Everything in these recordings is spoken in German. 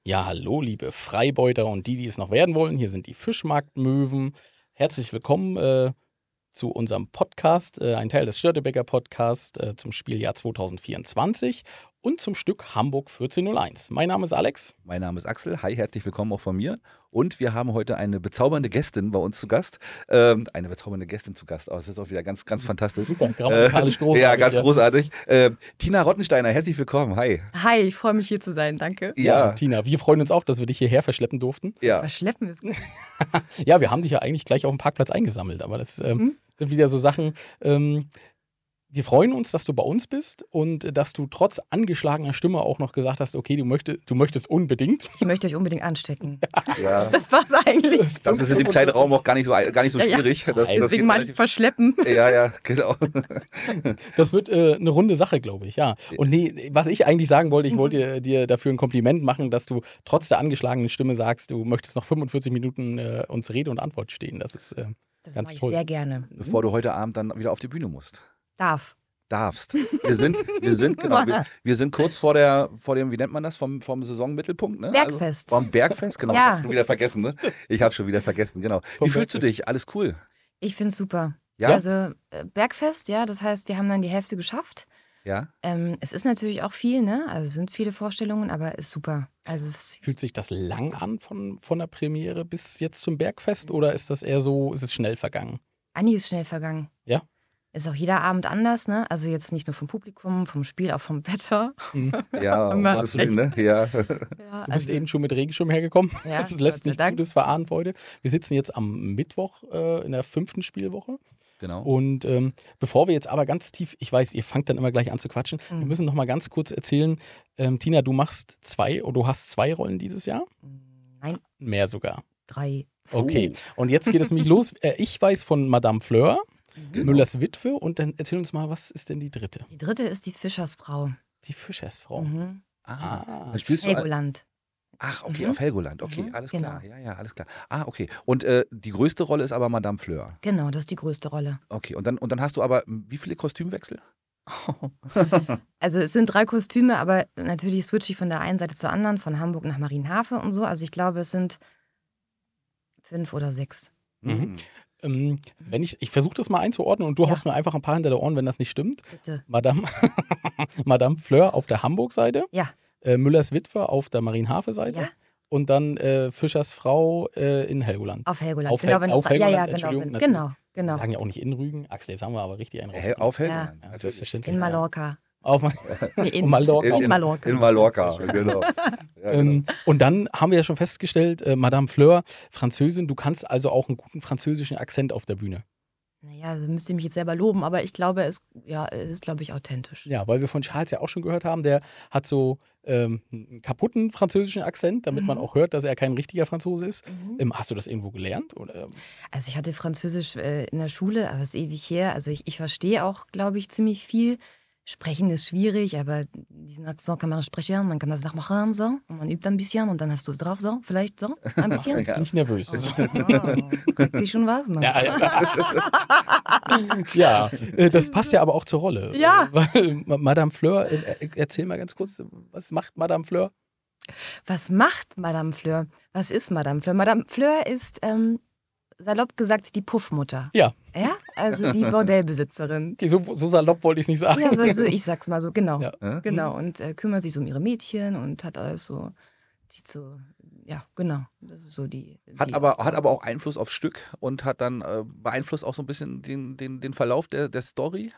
Ja, hallo, liebe Freibeuter und die es noch werden wollen. Hier sind die Fischmarktmöwen. Herzlich willkommen zu unserem Podcast, ein Teil des Störtebeker Podcasts zum Spieljahr 2024 und zum Stück Hamburg 1401. Mein Name ist Alex. Mein Name ist Axel. Hi, herzlich willkommen auch von mir. Und wir haben heute eine bezaubernde Gästin bei uns zu Gast. Eine bezaubernde Gästin zu Gast. Oh, das ist auch wieder ganz, ganz fantastisch. Super, grammatikalisch großartig. Ja, ganz großartig. Tina Rottensteiner, herzlich willkommen. Hi. Hi, ich freue mich hier zu sein, danke. Ja, Tina, wir freuen uns auch, dass wir dich hierher verschleppen durften. Ja. Verschleppen ist gut. Ja, wir haben dich ja eigentlich gleich auf dem Parkplatz eingesammelt, aber das sind wieder so Sachen. Wir freuen uns, dass du bei uns bist und dass du trotz angeschlagener Stimme auch noch gesagt hast, okay, du möchtest unbedingt. Ich möchte euch unbedingt anstecken. Ja. Das war's eigentlich. Das ist in dem kleinen Raum auch gar nicht so schwierig. Ja. Das Deswegen meine ich verschleppen. Ja, genau. Das wird eine runde Sache, glaube ich, ja. Und nee, was ich eigentlich sagen wollte, ich wollte dir dafür ein Kompliment machen, dass du trotz der angeschlagenen Stimme sagst, du möchtest noch 45 Minuten uns Rede und Antwort stehen. Das ist Das ganz mache ich toll. sehr gerne. Bevor du heute Abend dann wieder auf die Bühne musst. Darfst. Wir sind kurz vor dem, wie nennt man das, vom Saisonmittelpunkt, ne? Bergfest. Also, vom Bergfest, genau. Ja. Ich hab's schon wieder vergessen, ne? Ich hab's schon wieder vergessen, genau. Wie fühlst du dich? Alles cool? Ich finde es super. Ja? Also Bergfest, ja, das heißt, wir haben dann die Hälfte geschafft. Ja? Es ist natürlich auch viel, ne? Also es sind viele Vorstellungen, aber ist super. Also Fühlt sich das lang an von der Premiere bis jetzt zum Bergfest oder ist das eher so, ist es schnell vergangen? Anni ist schnell vergangen. Ja? Ist auch jeder Abend anders, ne? Also jetzt nicht nur vom Publikum, vom Spiel, auch vom Wetter. Ja, absolut, ne? Ja. Ja, Du bist eben schon mit Regenschirm hergekommen. Ja, Das lässt Gott sei nichts Dank. Gutes verahnen heute. Wir sitzen jetzt am Mittwoch in der 5. Spielwoche. Genau. Und bevor wir jetzt aber ganz tief, ich weiß, ihr fangt dann immer gleich an zu quatschen, wir müssen noch mal ganz kurz erzählen, Tina, du hast 2 Rollen dieses Jahr? Nein, Mehr sogar. 3. Okay, und jetzt geht es nämlich los. Ich weiß von Madame Fleur, Genau. Müllers Witwe, und dann erzähl uns mal, was ist denn die dritte? Die dritte ist die Fischersfrau. Die Fischersfrau. Mhm. Dann spielst du. Helgoland. Ach, okay, auf Helgoland. Okay, Mhm, alles genau. klar. Ja, alles klar. Ah, okay. Und die größte Rolle ist aber Madame Fleur. Genau, das ist die größte Rolle. Okay, und dann hast du aber wie viele Kostümwechsel? Also es sind 3 Kostüme, aber natürlich switche ich von der einen Seite zur anderen, von Hamburg nach Marienhafe und so. Also ich glaube, es sind 5 oder 6. Mhm. Wenn ich versuche das mal einzuordnen und du Ja. haust mir einfach ein paar hinter der Ohren, wenn das nicht stimmt. Bitte. Madame Fleur auf der Hamburg-Seite, Ja, Müllers Witwe auf der Marienhafe-Seite ja, und dann Fischers Frau in Helgoland. auf Helgoland. Auf Genau, wenn auf das- ja, Helgoland, ja, Entschuldigung, genau. natürlich. Genau, genau. Wir sagen ja auch nicht in Rügen. Axel, jetzt haben wir aber richtig einen Hä, rausgebracht. auf Helgoland. Ja, selbstverständlich. In Mallorca. Auf Nee, in Mallorca. In Mallorca. In Mallorca, genau. Ja, genau. Und dann haben wir ja schon festgestellt, Madame Fleur, Französin, du kannst also auch einen guten französischen Akzent auf der Bühne. Naja, also müsst ihr mich jetzt selber loben, aber ich glaube, es ist, glaube ich, authentisch. Ja, weil wir von Charles ja auch schon gehört haben, der hat so einen kaputten französischen Akzent, damit man auch hört, dass er kein richtiger Franzose ist. Hast du das irgendwo gelernt? Oder? Also ich hatte Französisch in der Schule, aber es ist ewig her. Also ich verstehe auch, glaube ich, ziemlich viel. Sprechen ist schwierig, aber diesen Akzent kann man sprechen, man kann das nachmachen, so. Und man übt ein bisschen und dann hast du es drauf, so. Vielleicht so, ein bisschen. Ist nicht nervös. Kriegt sich schon was, ne? Ja, das passt ja aber auch zur Rolle. Ja. Weil Madame Fleur, erzähl mal ganz kurz, was macht Madame Fleur? Was macht Madame Fleur? Was ist Madame Fleur? Madame Fleur ist, salopp gesagt, die Puffmutter. Ja, Ja, also die Bordellbesitzerin. okay, so salopp wollte ich es nicht sagen. Ja, aber so, ich sag's mal so, genau. Ja. Genau, und kümmert sich so um ihre Mädchen und hat alles so, sieht so, ja, genau. Das ist so die. Hat aber auch Einfluss aufs Stück und hat dann beeinflusst auch so ein bisschen den Verlauf der Story.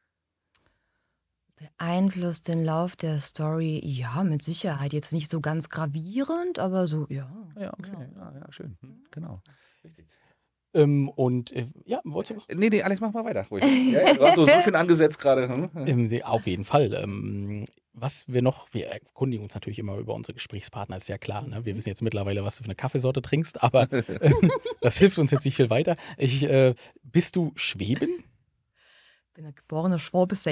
Beeinflusst den Lauf der Story, ja, mit Sicherheit. Jetzt nicht so ganz gravierend, aber so, ja. Ja, okay. Ja, schön. Genau. Richtig. Ja, wolltest du was? Nee, Alex, mach mal weiter. Ruhig. Ja, du hast so schön angesetzt gerade. Auf jeden Fall. Was wir noch, wir erkundigen uns natürlich immer über unsere Gesprächspartner, ist ja klar. Ne? Wir wissen jetzt mittlerweile, was du für eine Kaffeesorte trinkst, aber das hilft uns jetzt nicht viel weiter. Bist du Schwäbin? Ich bin eine geborene Schwabessäckel.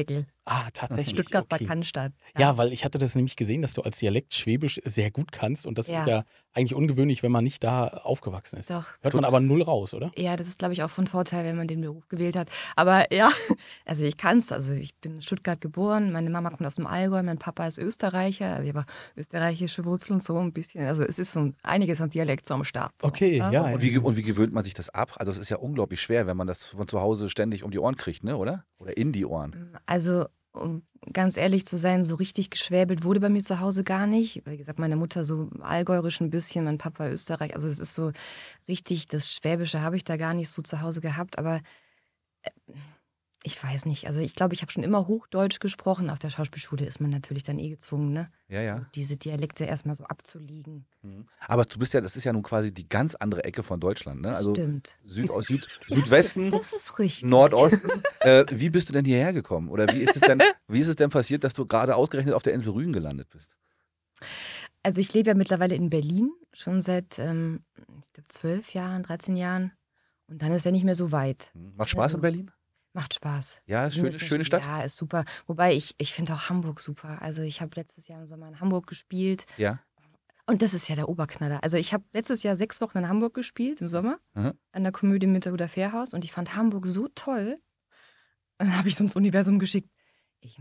tatsächlich. Stuttgart war Okay. Cannstatt. Ja, weil ich hatte das nämlich gesehen, dass du als Dialekt Schwäbisch sehr gut kannst und das ist Ja. ja eigentlich ungewöhnlich, wenn man nicht da aufgewachsen ist. Doch. Hört man aber null raus, oder? Ja, das ist, glaube ich, auch von Vorteil, wenn man den Beruf gewählt hat. Aber ja, also ich kann es. Also ich bin in Stuttgart geboren. Meine Mama kommt aus dem Allgäu, mein Papa ist Österreicher. Also ich habe österreichische Wurzeln so ein bisschen. Also es ist so einiges an Dialekt so am Start. So. Okay, ja. Und wie gewöhnt man sich das ab? Also es ist ja unglaublich schwer, wenn man das von zu Hause ständig um die Ohren kriegt, ne, oder? Oder in die Ohren. Also, um ganz ehrlich zu sein, so richtig geschwäbelt wurde bei mir zu Hause gar nicht. Wie gesagt, meine Mutter so allgäuerisch ein bisschen, mein Papa Österreich. Also es ist so richtig, das Schwäbische habe ich da gar nicht so zu Hause gehabt. Aber ich weiß nicht. Also ich glaube, ich habe schon immer Hochdeutsch gesprochen. Auf der Schauspielschule ist man natürlich dann gezwungen, ne? Ja, ja. So diese Dialekte erstmal so abzulegen. Aber das ist ja nun quasi die ganz andere Ecke von Deutschland, ne? Das Also stimmt. Südwesten, Das ist richtig. Nordosten. Wie bist du denn hierher gekommen? Oder wie ist es denn passiert, dass du gerade ausgerechnet auf der Insel Rügen gelandet bist? Also ich lebe ja mittlerweile in Berlin, schon seit, ich glaube, 12 Jahren, 13 Jahren. Und dann ist ja nicht mehr so weit. Macht Spaß Also, in Berlin? Macht Spaß. Ja, Berlin ist schöne Stadt? Ja, ist super. Wobei ich finde auch Hamburg super. Also ich habe letztes Jahr im Sommer in Hamburg gespielt. Ja. Und das ist ja der Oberknaller. Also ich habe letztes Jahr 6 Wochen in Hamburg gespielt, im Sommer, Mhm. an der Komödie Mitterhuder Fährhaus. Und ich fand Hamburg so toll. Und dann habe ich so ins Universum geschickt. Ich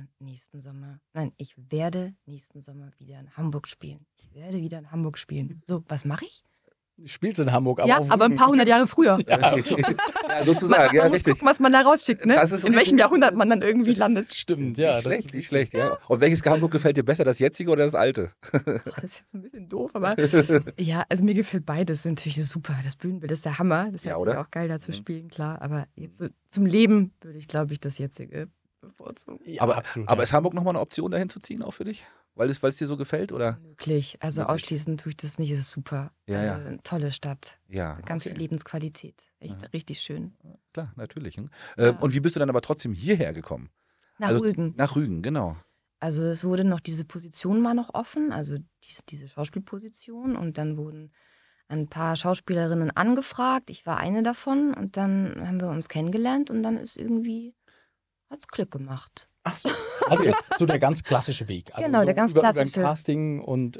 werde nächsten Sommer wieder in Hamburg spielen. Ich werde wieder in Hamburg spielen. So, was mache ich? Spielst in Hamburg, aber Ja, auf aber ein Rügen. paar hundert Jahre früher. Ja, sozusagen, ja, Man muss richtig. gucken, was man da rausschickt, ne? Das ist In welchem richtig. Jahrhundert man dann irgendwie landet. Stimmt, ja. Nicht schlecht, nicht schlecht, ja. Und welches Hamburg gefällt dir besser, das jetzige oder das alte? Das ist jetzt ein bisschen doof, aber ja, also mir gefällt beides. Natürlich ist super. Das Bühnenbild ist der Hammer. Das ist Ja, natürlich oder? auch geil, da zu spielen, klar. Aber jetzt so zum Leben würde ich, glaube ich, das jetzige bevorzugen. Ja, aber absolut. aber ja. ist Hamburg nochmal eine Option, dahin zu ziehen, auch für dich? Weil es dir so gefällt, oder? Möglich. Also Möglich. ausschließen tue ich das nicht. Es ist super. Ja, also ja. eine tolle Stadt. Ja. Ganz okay. viel Lebensqualität. Echt richtig schön. Klar, natürlich. Ne? Ja. Und wie bist du dann aber trotzdem hierher gekommen? Nach Rügen. Nach Rügen, genau. Also es wurde noch, diese Position war noch offen, also diese Schauspielposition. Und dann wurden ein paar Schauspielerinnen angefragt. Ich war eine davon. Und dann haben wir uns kennengelernt. Und dann ist irgendwie, hat's Glück gemacht. Ach so. Also so der ganz klassische Weg. Also Genau, so der ganz über klassische. ein Casting und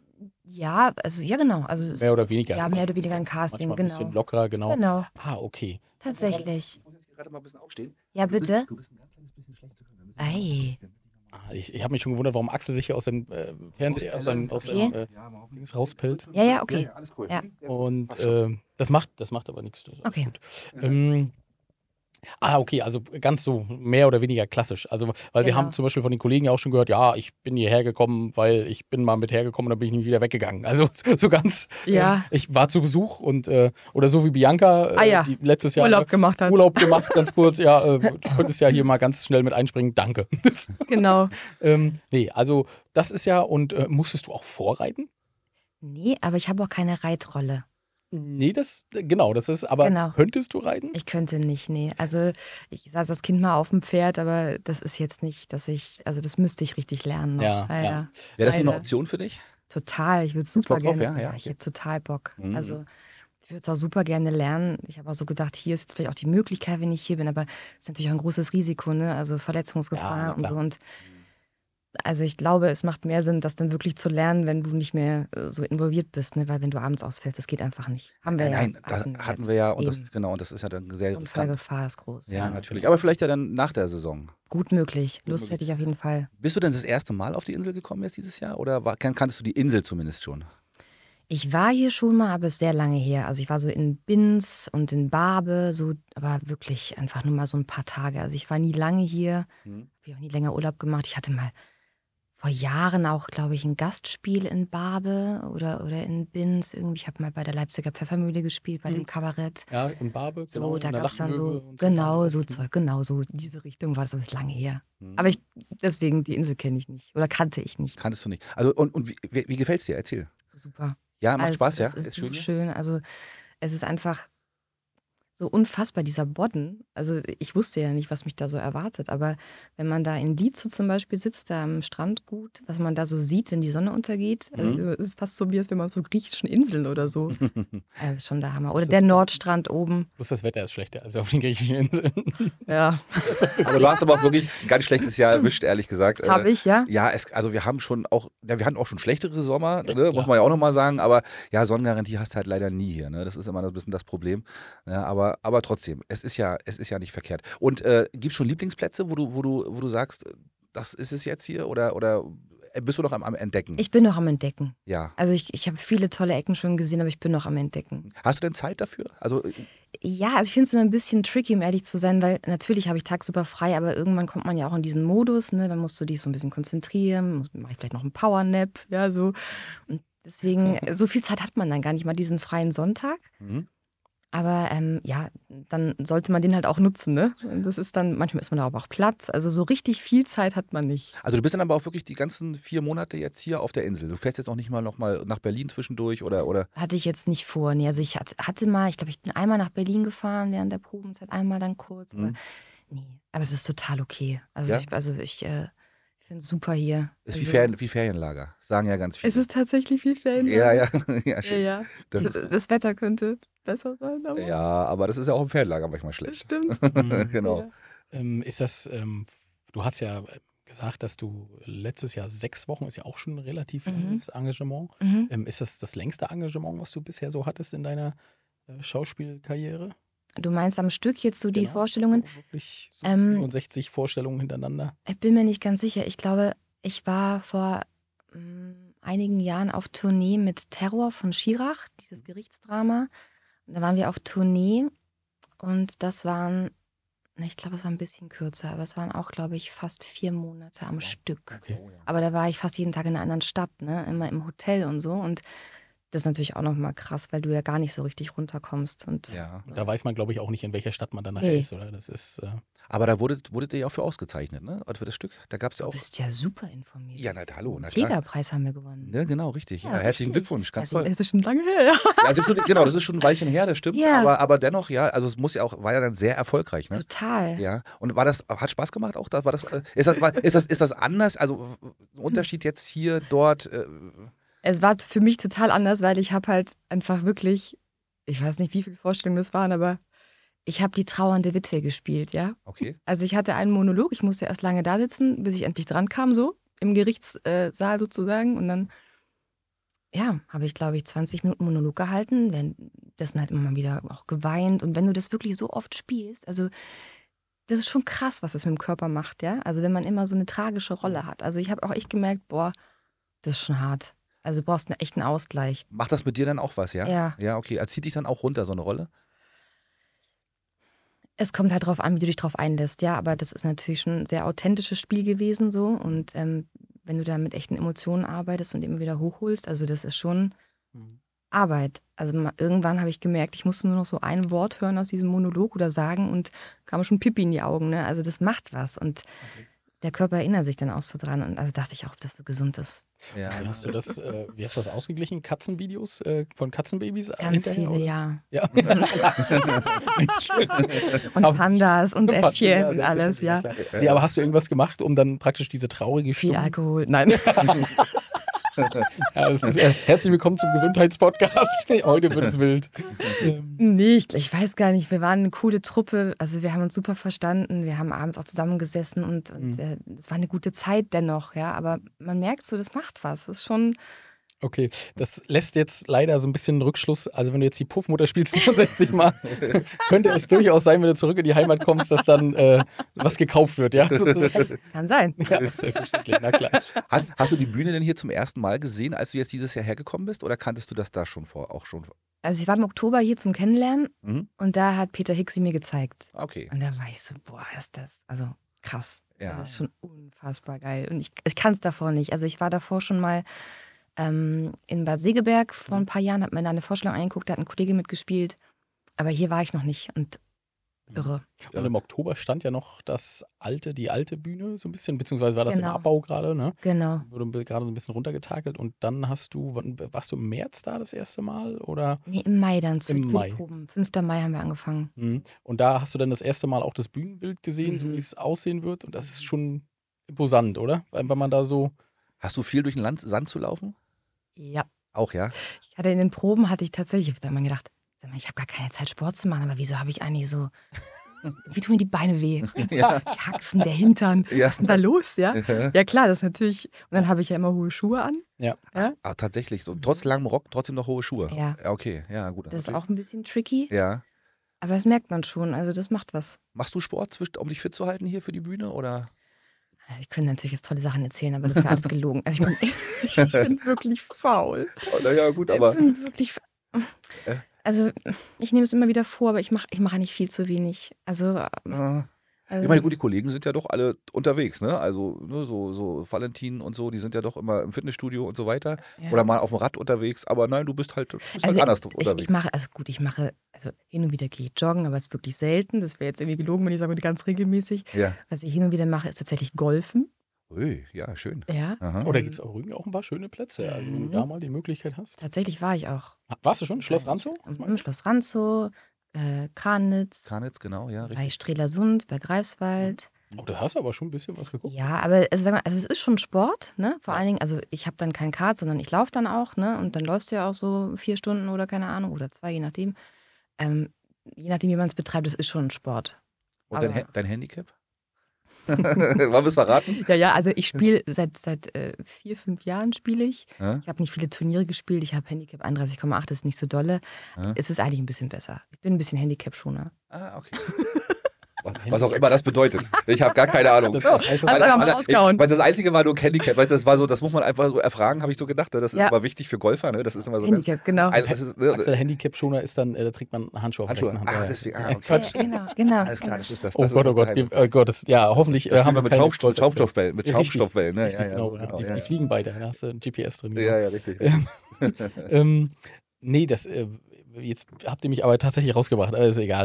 Ja, also ja genau. Also es mehr oder weniger. ja, mehr oder weniger ein Casting, Manchmal ein bisschen genau. lockerer, genau. Genau, Okay. tatsächlich. Ich muss jetzt gerade mal ein bisschen aufstehen. Ja, bitte? Du bist ein ganz kleines bisschen schlecht zu hören. Ei. Ich habe mich schon gewundert, warum Axel sich hier aus dem Fernseher, aus seinem Okay. Dings rauspellt. Ja, okay. alles cool. Ja. Und das macht aber nichts. Das ist Okay. gut. Okay, also ganz so mehr oder weniger klassisch. Also, weil wir Genau. haben zum Beispiel von den Kollegen ja auch schon gehört, ja, ich bin hierher gekommen, weil ich bin mal mit hergekommen und dann bin ich nie wieder weggegangen. Also so ganz, Ja. ich war zu Besuch und oder so wie Bianca, Ja. die letztes Jahr Urlaub gemacht hat. Urlaub gemacht, ganz kurz, ja, du könntest ja hier mal ganz schnell mit einspringen, danke. Genau. Nee, also das ist ja, und musstest du auch vorreiten? Nee, aber ich habe auch keine Reitrolle. Nee, das ist, aber Genau. könntest du reiten? Ich könnte nicht, nee. Also ich saß als Kind mal auf dem Pferd, aber das ist jetzt nicht, also das müsste ich richtig lernen noch. Ja. Wäre das nur eine Leider. Option für dich? Total, ich würde super Bock drauf, gerne. ja? Ja, Ich okay. hätte total Bock. Mhm. Also ich würde es auch super gerne lernen. Ich habe auch so gedacht, hier ist jetzt vielleicht auch die Möglichkeit, wenn ich hier bin, aber es ist natürlich auch ein großes Risiko, ne? Also Verletzungsgefahr Ja, und klar. so. Und also ich glaube, es macht mehr Sinn, das dann wirklich zu lernen, wenn du nicht mehr so involviert bist, ne? Weil wenn du abends ausfällst, das geht einfach nicht. Haben wir Nein, ja. da hatten wir ja, und das, eben. genau, und das ist ja dann sehr riskant. Unfallgefahr ist groß. Ja, natürlich. Aber vielleicht ja dann nach der Saison. Gut möglich. Lust möglich. hätte ich auf jeden Fall. Bist du denn das erste Mal auf die Insel gekommen jetzt dieses Jahr? Oder kanntest du die Insel zumindest schon? Ich war hier schon mal, aber es ist sehr lange her. Also ich war so in Binz und in Barbe, so, aber wirklich einfach nur mal so ein paar Tage. Also ich war nie lange hier, habe auch nie länger Urlaub gemacht. Ich hatte mal vor Jahren auch, glaube ich, ein Gastspiel in Barbe oder in Binz. Irgendwie, ich habe mal bei der Leipziger Pfeffermühle gespielt, bei dem Kabarett. Ja, in Barbe, So, genau. da in der gab es dann Lachenmöwe so, und genau so Bahnhof. Zeug, genau so diese Richtung war das, aber das ist lange her. Aber deswegen, die Insel kenne ich nicht oder kannte ich nicht. Kanntest du nicht. Also, und wie gefällt es dir? Erzähl. Super. Ja, macht Also, Spaß, ja? das ist so schön hier? schön. Also es ist einfach so unfassbar, dieser Bodden. Also ich wusste ja nicht, was mich da so erwartet. Aber wenn man da in Lietzow zum Beispiel sitzt, da am Strandgut, was man da so sieht, wenn die Sonne untergeht, also ist fast so wie als wenn man auf so griechischen Inseln oder so. Das ist schon der Hammer. Oder der Nordstrand oben. Bloß das Wetter ist schlechter als auf den griechischen Inseln. Ja, Aber du hast aber auch wirklich ein ganz schlechtes Jahr erwischt, ehrlich gesagt. habe ich, ja. Ja, also wir haben schon auch, ja, wir hatten auch schon schlechtere Sommer, Ja, ne, muss klar. man ja auch nochmal sagen, aber ja, Sonnengarantie hast du halt leider nie hier, ne? Das ist immer ein bisschen das Problem. Ja, aber trotzdem, es ist ja nicht verkehrt. Und gibt es schon Lieblingsplätze, wo du sagst, das ist es jetzt hier oder bist du noch am Entdecken? Ich bin noch am Entdecken. Ja. Also ich habe viele tolle Ecken schon gesehen, aber ich bin noch am Entdecken. Hast du denn Zeit dafür? Also Ja, also ich finde es immer ein bisschen tricky, um ehrlich zu sein, weil natürlich habe ich tagsüber frei, aber irgendwann kommt man ja auch in diesen Modus, ne? Dann musst du dich so ein bisschen konzentrieren, mache ich vielleicht noch einen Powernap, ja, so. Und deswegen, so viel Zeit hat man dann gar nicht mal diesen freien Sonntag. Aber ja, dann sollte man den halt auch nutzen, ne? Und das ist dann, manchmal ist man da aber auch Platz. Also so richtig viel Zeit hat man nicht. Also du bist dann aber auch wirklich die ganzen 4 Monate jetzt hier auf der Insel. Du fährst jetzt auch nicht mal noch mal nach Berlin zwischendurch oder? Hatte ich jetzt nicht vor. Nee, also ich hatte mal, ich glaube, ich bin einmal nach Berlin gefahren während der Probenzeit, einmal dann kurz. Aber nee, aber es ist total okay. Also Ja? ich finde es super hier. Ist Also, wie Ferienlager, sagen ja ganz viele. es ist tatsächlich viel Ferien. ja, ja, Ja, schön. ja. Das ist Das Wetter könnte besser sein, aber Ja, aber das ist ja auch im Ferienlager manchmal das schlecht. stimmt. Genau. Ja. Ist das, du hast ja gesagt, dass du letztes Jahr 6 Wochen, ist ja auch schon ein relativ langes Engagement. Mhm. Ist das längste Engagement, was du bisher so hattest in deiner Schauspielkarriere? Du meinst am Stück jetzt so die Genau, Vorstellungen? So wirklich so Ähm, 67 Vorstellungen hintereinander. Ich bin mir nicht ganz sicher. Ich glaube, ich war vor einigen Jahren auf Tournee mit Terror von Schirach, dieses Gerichtsdrama. Und da waren wir auf Tournee und das waren, ich glaube, es war ein bisschen kürzer, aber es waren auch, glaube ich, fast 4 Monate am Stück. Okay. Aber da war ich fast jeden Tag in einer anderen Stadt, ne? Immer im Hotel und so. Und das ist natürlich auch nochmal krass, weil du ja gar nicht so richtig runterkommst. Und Ja. Und da weiß man, glaube ich, auch nicht, in welcher Stadt man dann nachher Nee. ist, oder? Das ist, Aber da wurdet ihr ja auch für ausgezeichnet, ne? Oder für das Stück. Da gab es ja du auch. bist ja super informiert. Ja, hallo, Den na klar. Tegerpreis haben wir gewonnen. Ja, genau, richtig. Ja, Ja, herzlichen richtig. Glückwunsch, ganz Also, toll. es ist schon lange her, ja. Ja, genau, das ist schon ein Weilchen her, das stimmt. Ja. Aber dennoch, ja, also es war ja dann sehr erfolgreich, ne? Total. Ja. Und hat Spaß gemacht auch? Ist das anders? Also ein Unterschied jetzt hier, dort? Es war für mich total anders, weil ich habe halt einfach wirklich, ich weiß nicht, wie viele Vorstellungen das waren, aber ich habe die trauernde Witwe gespielt, ja. Okay. Also ich hatte einen Monolog, ich musste erst lange da sitzen, bis ich endlich dran kam, so im Gerichtssaal sozusagen. Und dann, ja, habe ich, glaube ich, 20 Minuten Monolog gehalten, währenddessen halt immer mal wieder auch geweint. Und wenn du das wirklich so oft spielst, also das ist schon krass, was das mit dem Körper macht, ja. Also wenn man immer so eine tragische Rolle hat. Also ich habe auch echt gemerkt, boah, das ist schon hart. Also du brauchst einen echten Ausgleich. Macht das mit dir dann auch was, ja? Ja. Ja, okay. Also zieht dich dann auch runter, so eine Rolle? Es kommt halt drauf an, wie du dich drauf einlässt, ja, aber das ist natürlich schon ein sehr authentisches Spiel gewesen so und wenn du da mit echten Emotionen arbeitest und immer wieder hochholst, also das ist schon Arbeit. Also irgendwann habe ich gemerkt, ich musste nur noch so ein Wort hören aus diesem Monolog oder sagen und kam schon Pipi in die Augen, ne? Also das macht was und der Körper erinnert sich dann auch so dran und also dachte ich auch, ob das so gesund ist. Ja. Wie hast du das, wie hast du das ausgeglichen? Katzenvideos von Katzenbabys? Ganz hinterher, viele, oder? ja. Ja. Und Aber- Pandas und Ja, Äffchen und alles, selbstverständlich, ja. klar. Nee, aber hast du irgendwas gemacht, um dann praktisch diese traurige Viel Stimmung... Alkohol, nein. Ja, das ist, herzlich willkommen zum Gesundheitspodcast. Heute wird es wild. Nee, ich weiß gar nicht. Wir waren eine coole Truppe. Also wir haben uns super verstanden. Wir haben abends auch zusammengesessen und es war eine gute Zeit dennoch, ja. Aber man merkt so, das macht was. Das ist schon. Okay, das lässt jetzt leider so ein bisschen einen Rückschluss. Also wenn du jetzt die Puffmutter spielst 60 Mal, könnte es durchaus sein, wenn du zurück in die Heimat kommst, dass dann was gekauft wird, ja? Sozusagen. Kann sein. Ja, das ist selbstverständlich, na klar. Hast du die Bühne denn hier zum ersten Mal gesehen, als du jetzt dieses Jahr hergekommen bist? Oder kanntest du das da schon auch schon? Also ich war im Oktober hier zum Kennenlernen Mhm. und da hat Peter Hicks sie mir gezeigt. Okay. Und da war ich so, boah, ist das, also krass. Ja. Das ist schon unfassbar geil. Und ich kann es davor nicht. Also ich war davor schon mal in Bad Segeberg vor ein paar Jahren, habe mir da eine Vorstellung angeguckt, da hat ein Kollege mitgespielt. Aber hier war ich noch nicht. Und irre. Und im Oktober stand ja noch die alte Bühne so ein bisschen, beziehungsweise war das im Genau. Abbau gerade, ne? Genau. Wurde gerade so ein bisschen runtergetakelt und dann warst du im März da das erste Mal oder? Nee, im Mai dann für Im die Mai. Proben. 5. Mai haben wir angefangen. Mhm. Und da hast du dann das erste Mal auch das Bühnenbild gesehen, so wie Mhm. es aussehen wird und das ist schon imposant, oder? Wenn man da so, Hast du viel durch den Sand zu laufen? Ja. Auch, ja? In den Proben hatte ich tatsächlich, ich habe da immer gedacht, sag mal, ich habe gar keine Zeit, Sport zu machen, aber wieso habe ich eigentlich so, wie tun mir die Beine weh? Ja. Die Haxen, der Hintern, Ja. was ist denn da los? Ja, ja klar, das ist natürlich, und dann habe ich ja immer hohe Schuhe an. ja. Ja, Ah, tatsächlich. So, trotz langem Rock trotzdem noch hohe Schuhe. Ja. Okay, ja, gut. das ist natürlich. auch ein bisschen tricky, Ja. aber das merkt man schon, also das macht was. Machst du Sport, um dich fit zu halten hier für die Bühne? Oder? Also ich könnte natürlich jetzt tolle Sachen erzählen, aber das wäre alles gelogen. Also ich bin wirklich faul. Naja, gut, Ich bin wirklich. Also, ich nehme es immer wieder vor, aber ich mach eigentlich viel zu wenig. Also, Ich meine, gut, die Kollegen sind ja doch alle unterwegs, ne? Also, ne, so Valentin und so, die sind ja doch immer im Fitnessstudio und so weiter. ja. Oder mal auf dem Rad unterwegs. Aber nein, du bist halt anders unterwegs. ich mache, hin und wieder gehe ich joggen, aber es ist wirklich selten. Das wäre jetzt irgendwie gelogen, wenn ich sage, ganz regelmäßig. Ja. Was ich hin und wieder mache, ist tatsächlich Golfen. Ui, ja, schön. Ja. Aha. Oder gibt es auch Rügen auch ein paar schöne Plätze, also wenn du da mal die Möglichkeit hast. Tatsächlich war ich auch. Warst du schon? Schloss Ranzow? Im Schloss Ranzow, Kranitz, Karnitz, genau, ja, bei richtig. Strelasund, bei Greifswald. Oh, da hast du aber schon ein bisschen was geguckt. Ja, aber also, sag mal, es ist schon Sport, ne? Vor allen Dingen, also ich habe dann kein Kart, sondern ich laufe dann auch, ne? Und dann läufst du ja auch so 4 Stunden oder keine Ahnung, oder 2, je nachdem. Je nachdem, wie man es betreibt, das ist schon ein Sport. Und Aber- dein Handicap? Wollen wir es verraten? Ja, also ich spiele seit 4, 5 Jahren spiele ich. Ja? Ich habe nicht viele Turniere gespielt, ich habe Handicap 31,8, das ist nicht so dolle. Ja? Es ist eigentlich ein bisschen besser. Ich bin ein bisschen Handicap-Schoner. Ah, okay. Was auch immer das bedeutet. Ich habe gar keine Ahnung. Das heißt, Hast du einfach mal rausgehauen. Weil das Einzige war nur Handicap. Weißt du, das muss man einfach so erfragen, habe ich so gedacht. Das ist Ja. immer wichtig für Golfer. Ne? Das ist immer so Handicap, genau. Ganz, das ist, ne? Axel Handicap-Schoner ist dann, da trägt man Handschuhe auf der Handschuhe. rechten Hand. Ah, Ja, deswegen. ja. Ah, okay. Quatsch. Genau. Alles klar, das ist das. Oh das Gott, ist oh Gott, das Geheimnis. ja, hoffentlich haben wir mit keine Schaumstoffwellen. Mit Richtig. Schaumstoffwellen. Ne? Richtig, genau. Die fliegen beide, da hast du ein GPS drin. Ja, ja, richtig. Nee, jetzt habt ihr mich aber tatsächlich rausgebracht, aber ist egal.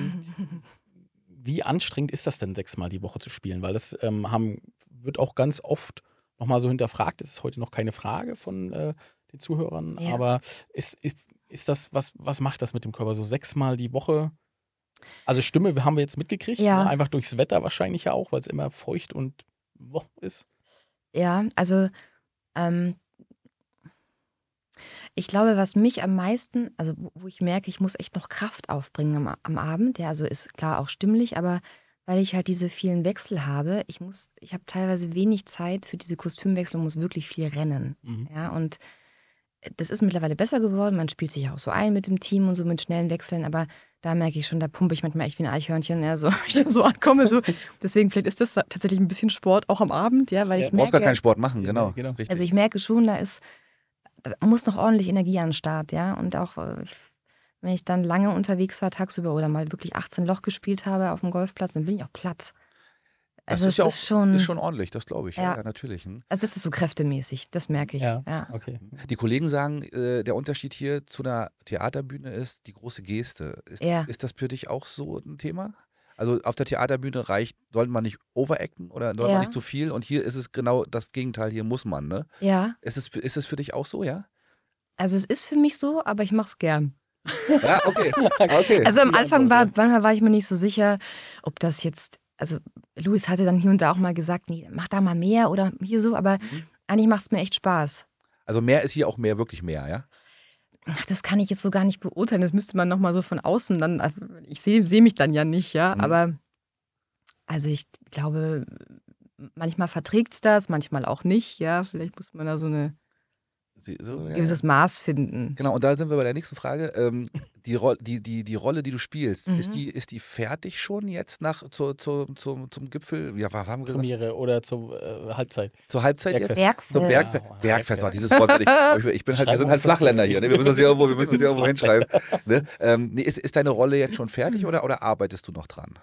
Wie anstrengend ist das denn, 6-mal die Woche zu spielen? Weil das wird auch ganz oft nochmal so hinterfragt. Das ist heute noch keine Frage von den Zuhörern, Ja. aber ist das, was macht das mit dem Körper? So 6-mal die Woche? Also Stimme haben wir jetzt mitgekriegt, Ja. ne? Einfach durchs Wetter wahrscheinlich ja auch, weil es immer feucht und ist. Ja, also ich glaube, was mich am meisten, also wo ich merke, ich muss echt noch Kraft aufbringen am Abend, ja, also ist klar auch stimmlich, aber weil ich halt diese vielen Wechsel habe, ich habe teilweise wenig Zeit für diese Kostümwechsel und muss wirklich viel rennen. Mhm. Ja, und das ist mittlerweile besser geworden. Man spielt sich auch so ein mit dem Team und so mit schnellen Wechseln, aber da merke ich schon, da pumpe ich manchmal echt wie ein Eichhörnchen, ja, so, wenn ich dann so ankomme. So. Deswegen, vielleicht ist das tatsächlich ein bisschen Sport auch am Abend, ja, weil Ja, ich Du brauchst gar merke, keinen Sport machen, genau. genau. Richtig. also ich merke schon, da muss noch ordentlich Energie an den Start, ja. Und auch, wenn ich dann lange unterwegs war tagsüber oder mal wirklich 18 Loch gespielt habe auf dem Golfplatz, dann bin ich auch platt. Das Also ist ja auch es ist schon, ist schon ordentlich, das glaube ich. Ja, Ja. ja natürlich. Hm. also das ist so kräftemäßig, das merke ich. Ja. Ja. Okay. Die Kollegen sagen, der Unterschied hier zu einer Theaterbühne ist die große Geste. Ja. Ist das für dich auch so ein Thema? Also auf der Theaterbühne sollte man nicht overacten oder sollte Ja. man nicht zu viel? Und hier ist es genau das Gegenteil, hier muss man, ne? Ja, Ist es für dich auch so, ja? also es ist für mich so, aber ich mache es gern. Ja, okay. okay. Also am Die Anfang Antwort, manchmal war ich mir nicht so sicher, ob das jetzt, also Luis hatte dann hier und da auch mal gesagt, nee, mach da mal mehr oder hier so, aber eigentlich macht es mir echt Spaß. Also mehr ist hier auch mehr, wirklich mehr, ja? Ach, das kann ich jetzt so gar nicht beurteilen. Das müsste man nochmal so von außen dann. Ich sehe mich dann ja nicht, ja. Mhm. Aber also ich glaube, manchmal verträgt es das, manchmal auch nicht, ja. Vielleicht muss man da so ein So, ja, gewisses Maß finden. Genau, und da sind wir bei der nächsten Frage. Die Rolle, die du spielst, Mhm. ist die fertig schon jetzt zum Gipfel? Ja, was haben wir gesagt? Premiere oder zur Halbzeit. Zur Halbzeit jetzt? Bergfest. Zum Bergfest. Bergfest war dieses Wort. Wir sind halt Schreiben wir Flachländer hier. Ne? Wir müssen es ja irgendwo, Flachländer. hinschreiben. Ne? Nee, ist deine Rolle jetzt schon fertig oder arbeitest du noch dran?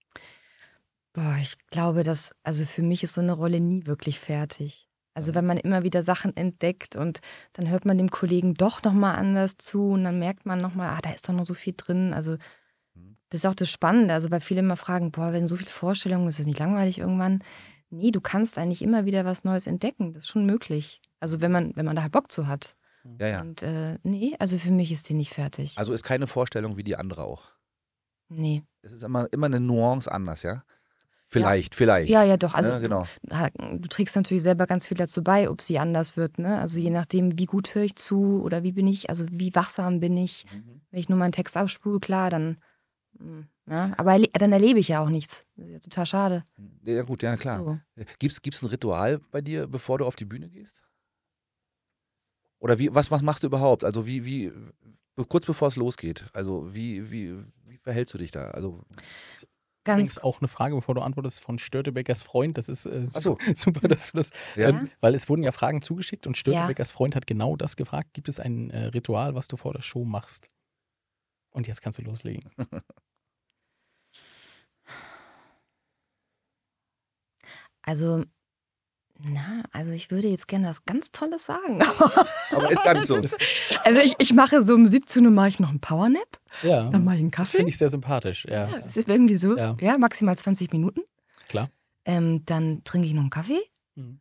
Boah, ich glaube, also für mich ist so eine Rolle nie wirklich fertig. Also wenn man immer wieder Sachen entdeckt und dann hört man dem Kollegen doch nochmal anders zu und dann merkt man nochmal, da ist doch noch so viel drin. Also Das ist auch das Spannende, also weil viele immer fragen, boah, wenn so viele Vorstellungen, ist das nicht langweilig irgendwann? Nee, du kannst eigentlich immer wieder was Neues entdecken. Das ist schon möglich. Also wenn man da halt Bock zu hat. Ja. Und nee, also für mich ist die nicht fertig. Also ist keine Vorstellung wie die andere auch. Nee. Es ist immer eine Nuance anders, ja? Vielleicht. Ja, doch. Also Ne, genau. du trägst natürlich selber ganz viel dazu bei, ob sie anders wird. Ne? Also je nachdem, wie gut höre ich zu oder wie bin ich, also wie wachsam bin ich. Wenn ich nur meinen Text abspule, klar, dann. Ja, aber dann erlebe ich ja auch nichts. Das ist ja total schade. Ja gut, ja klar. So. Gibt's ein Ritual bei dir, bevor du auf die Bühne gehst? Oder was machst du überhaupt? Also kurz bevor es losgeht, also wie verhältst du dich da? Also Übrigens auch eine Frage, bevor du antwortest, von Störtebeckers Freund. Das ist so. super, dass du das. Ja. Weil es wurden ja Fragen zugeschickt und Störtebeckers Freund hat genau das gefragt. Gibt es ein Ritual, was du vor der Show machst? Und jetzt kannst du loslegen. Also ich würde jetzt gerne was ganz Tolles sagen. Aber ist gar nicht so. Also ich mache so um 17 Uhr mache ich noch einen Powernap. Ja. Dann mache ich einen Das Kaffee. finde ich sehr sympathisch. Ja. Ja, das ist irgendwie so. Ja. Ja, maximal 20 Minuten. Klar. Dann trinke ich noch einen Kaffee. Mhm.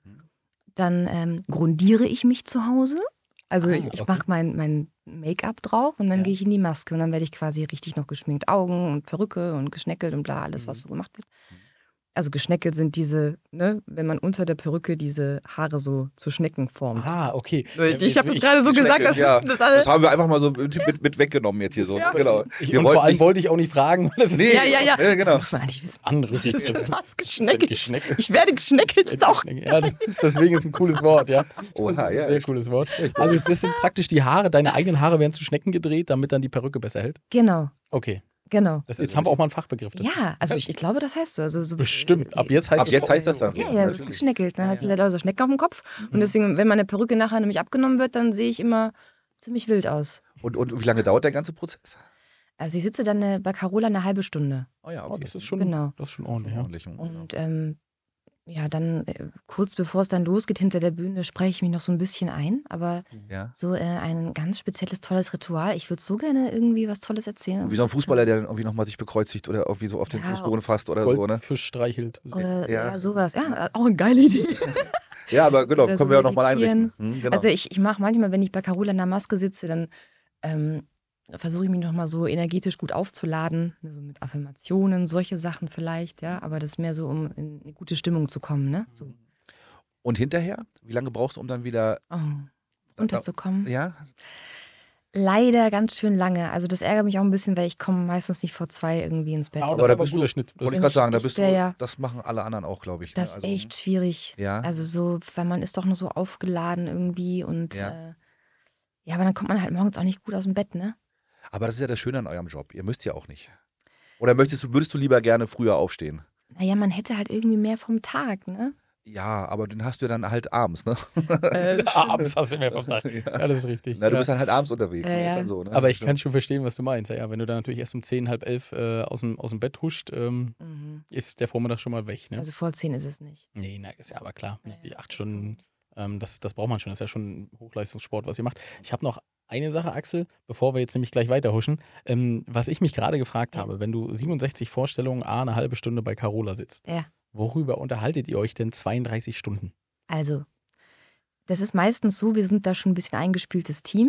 Dann grundiere ich mich zu Hause. Also ich okay. mache mein Make-up drauf und dann Ja. gehe ich in die Maske und dann werde ich quasi richtig noch geschminkt. Augen und Perücke und geschneckelt und bla, alles, was so gemacht wird. Also geschneckelt sind diese, ne, wenn man unter der Perücke diese Haare so zu Schnecken formt. Okay. Ich habe das gerade so gesagt, dass das alle. Das haben wir einfach mal so mit weggenommen jetzt hier so. Ja. Genau. Und Wir vor allem nicht- wollte ich auch nicht fragen. Weil das ist Nee, Ja. genau. Das muss man eigentlich wissen. anderes. Das ist was Das ist geschneckelt. geschneckelt. Ich werde geschneckelt, ist auch. Ja, deswegen ist ein cooles Wort, ja. Oha, Das ist ein ja, sehr echt. cooles Wort. Also das sind praktisch die Haare, deine eigenen Haare werden zu Schnecken gedreht, damit dann die Perücke besser hält. Genau. Okay. Jetzt haben wir auch mal einen Fachbegriff dazu. Ja, also ich glaube, das heißt so. Also so Bestimmt. Ab jetzt heißt das dann so. Ja, das ist geschneckelt. Dann hast du leider so Schnecken auf dem Kopf. Mhm. Und deswegen, wenn meine Perücke nachher nämlich abgenommen wird, dann sehe ich immer ziemlich wild aus. Und wie lange dauert der ganze Prozess? Also ich sitze dann bei Carola eine halbe Stunde. Oh ja, Oh, okay. das ist schon, Genau. das ist schon ordentlich, ja. ordentlich. Und ja, dann kurz bevor es dann losgeht hinter der Bühne, spreche ich mich noch so ein bisschen ein. Aber Ja. so ein ganz spezielles, tolles Ritual. Ich würde so gerne irgendwie was Tolles erzählen. Wie so ein Fußballer, der dann irgendwie nochmal sich bekreuzigt oder irgendwie so auf den Ja, Fußboden fasst oder so, ne? Goldfisch streichelt. Oder, Ja. ja, sowas. Ja, auch eine geile Idee. Ja, aber genau, Oder können so wir auch nochmal meditieren. einrichten. Genau. Also ich mache manchmal, wenn ich bei Carola in der Maske sitze, dann versuche ich mich nochmal so energetisch gut aufzuladen. So mit Affirmationen, solche Sachen vielleicht, ja. Aber das ist mehr so, um in eine gute Stimmung zu kommen, ne? So. Und hinterher? Wie lange brauchst du, um dann wieder. Unterzukommen. Ja? Leider ganz schön lange. Also das ärgert mich auch ein bisschen, weil ich komme meistens nicht vor 2 irgendwie ins Bett. Ja, Aber aber da da bist guter du- Schnitt. Wollte ich gerade sagen, da ich bist du. wär ja- Das machen alle anderen auch, glaube ich. Ne? Das ist Also, echt schwierig. Ja. Also so, weil man ist doch nur so aufgeladen irgendwie und Ja. ja, aber dann kommt man halt morgens auch nicht gut aus dem Bett, ne? Aber das ist ja das Schöne an eurem Job. Ihr müsst ja auch nicht. Oder würdest du lieber gerne früher aufstehen? Naja, man hätte halt irgendwie mehr vom Tag, ne? Ja, aber den hast du ja dann halt abends, ne? Abends hast du mehr vom Tag. Ja, das ist richtig. Na, du ja. bist dann halt abends unterwegs. Ne? Ja, Ist dann ja. so, ne? Aber ich kann schon verstehen, was du meinst. Ja, wenn du dann natürlich erst um 10, halb 11 aus dem Bett huscht, ist der Vormittag schon mal weg. Ne? Also vor 10 ist es nicht. Nee, na, ist ja aber klar. Ne? Ja, Die ja, 8 ist Stunden, das braucht man schon. Das ist ja schon Hochleistungssport, was ihr macht. Ich habe noch eine Sache, Axel, bevor wir jetzt nämlich gleich weiterhuschen. Was ich mich gerade gefragt habe, wenn du 67 Vorstellungen, eine halbe Stunde bei Carola sitzt, Ja. worüber unterhaltet ihr euch denn 32 Stunden? Also, das ist meistens so, wir sind da schon ein bisschen eingespieltes Team.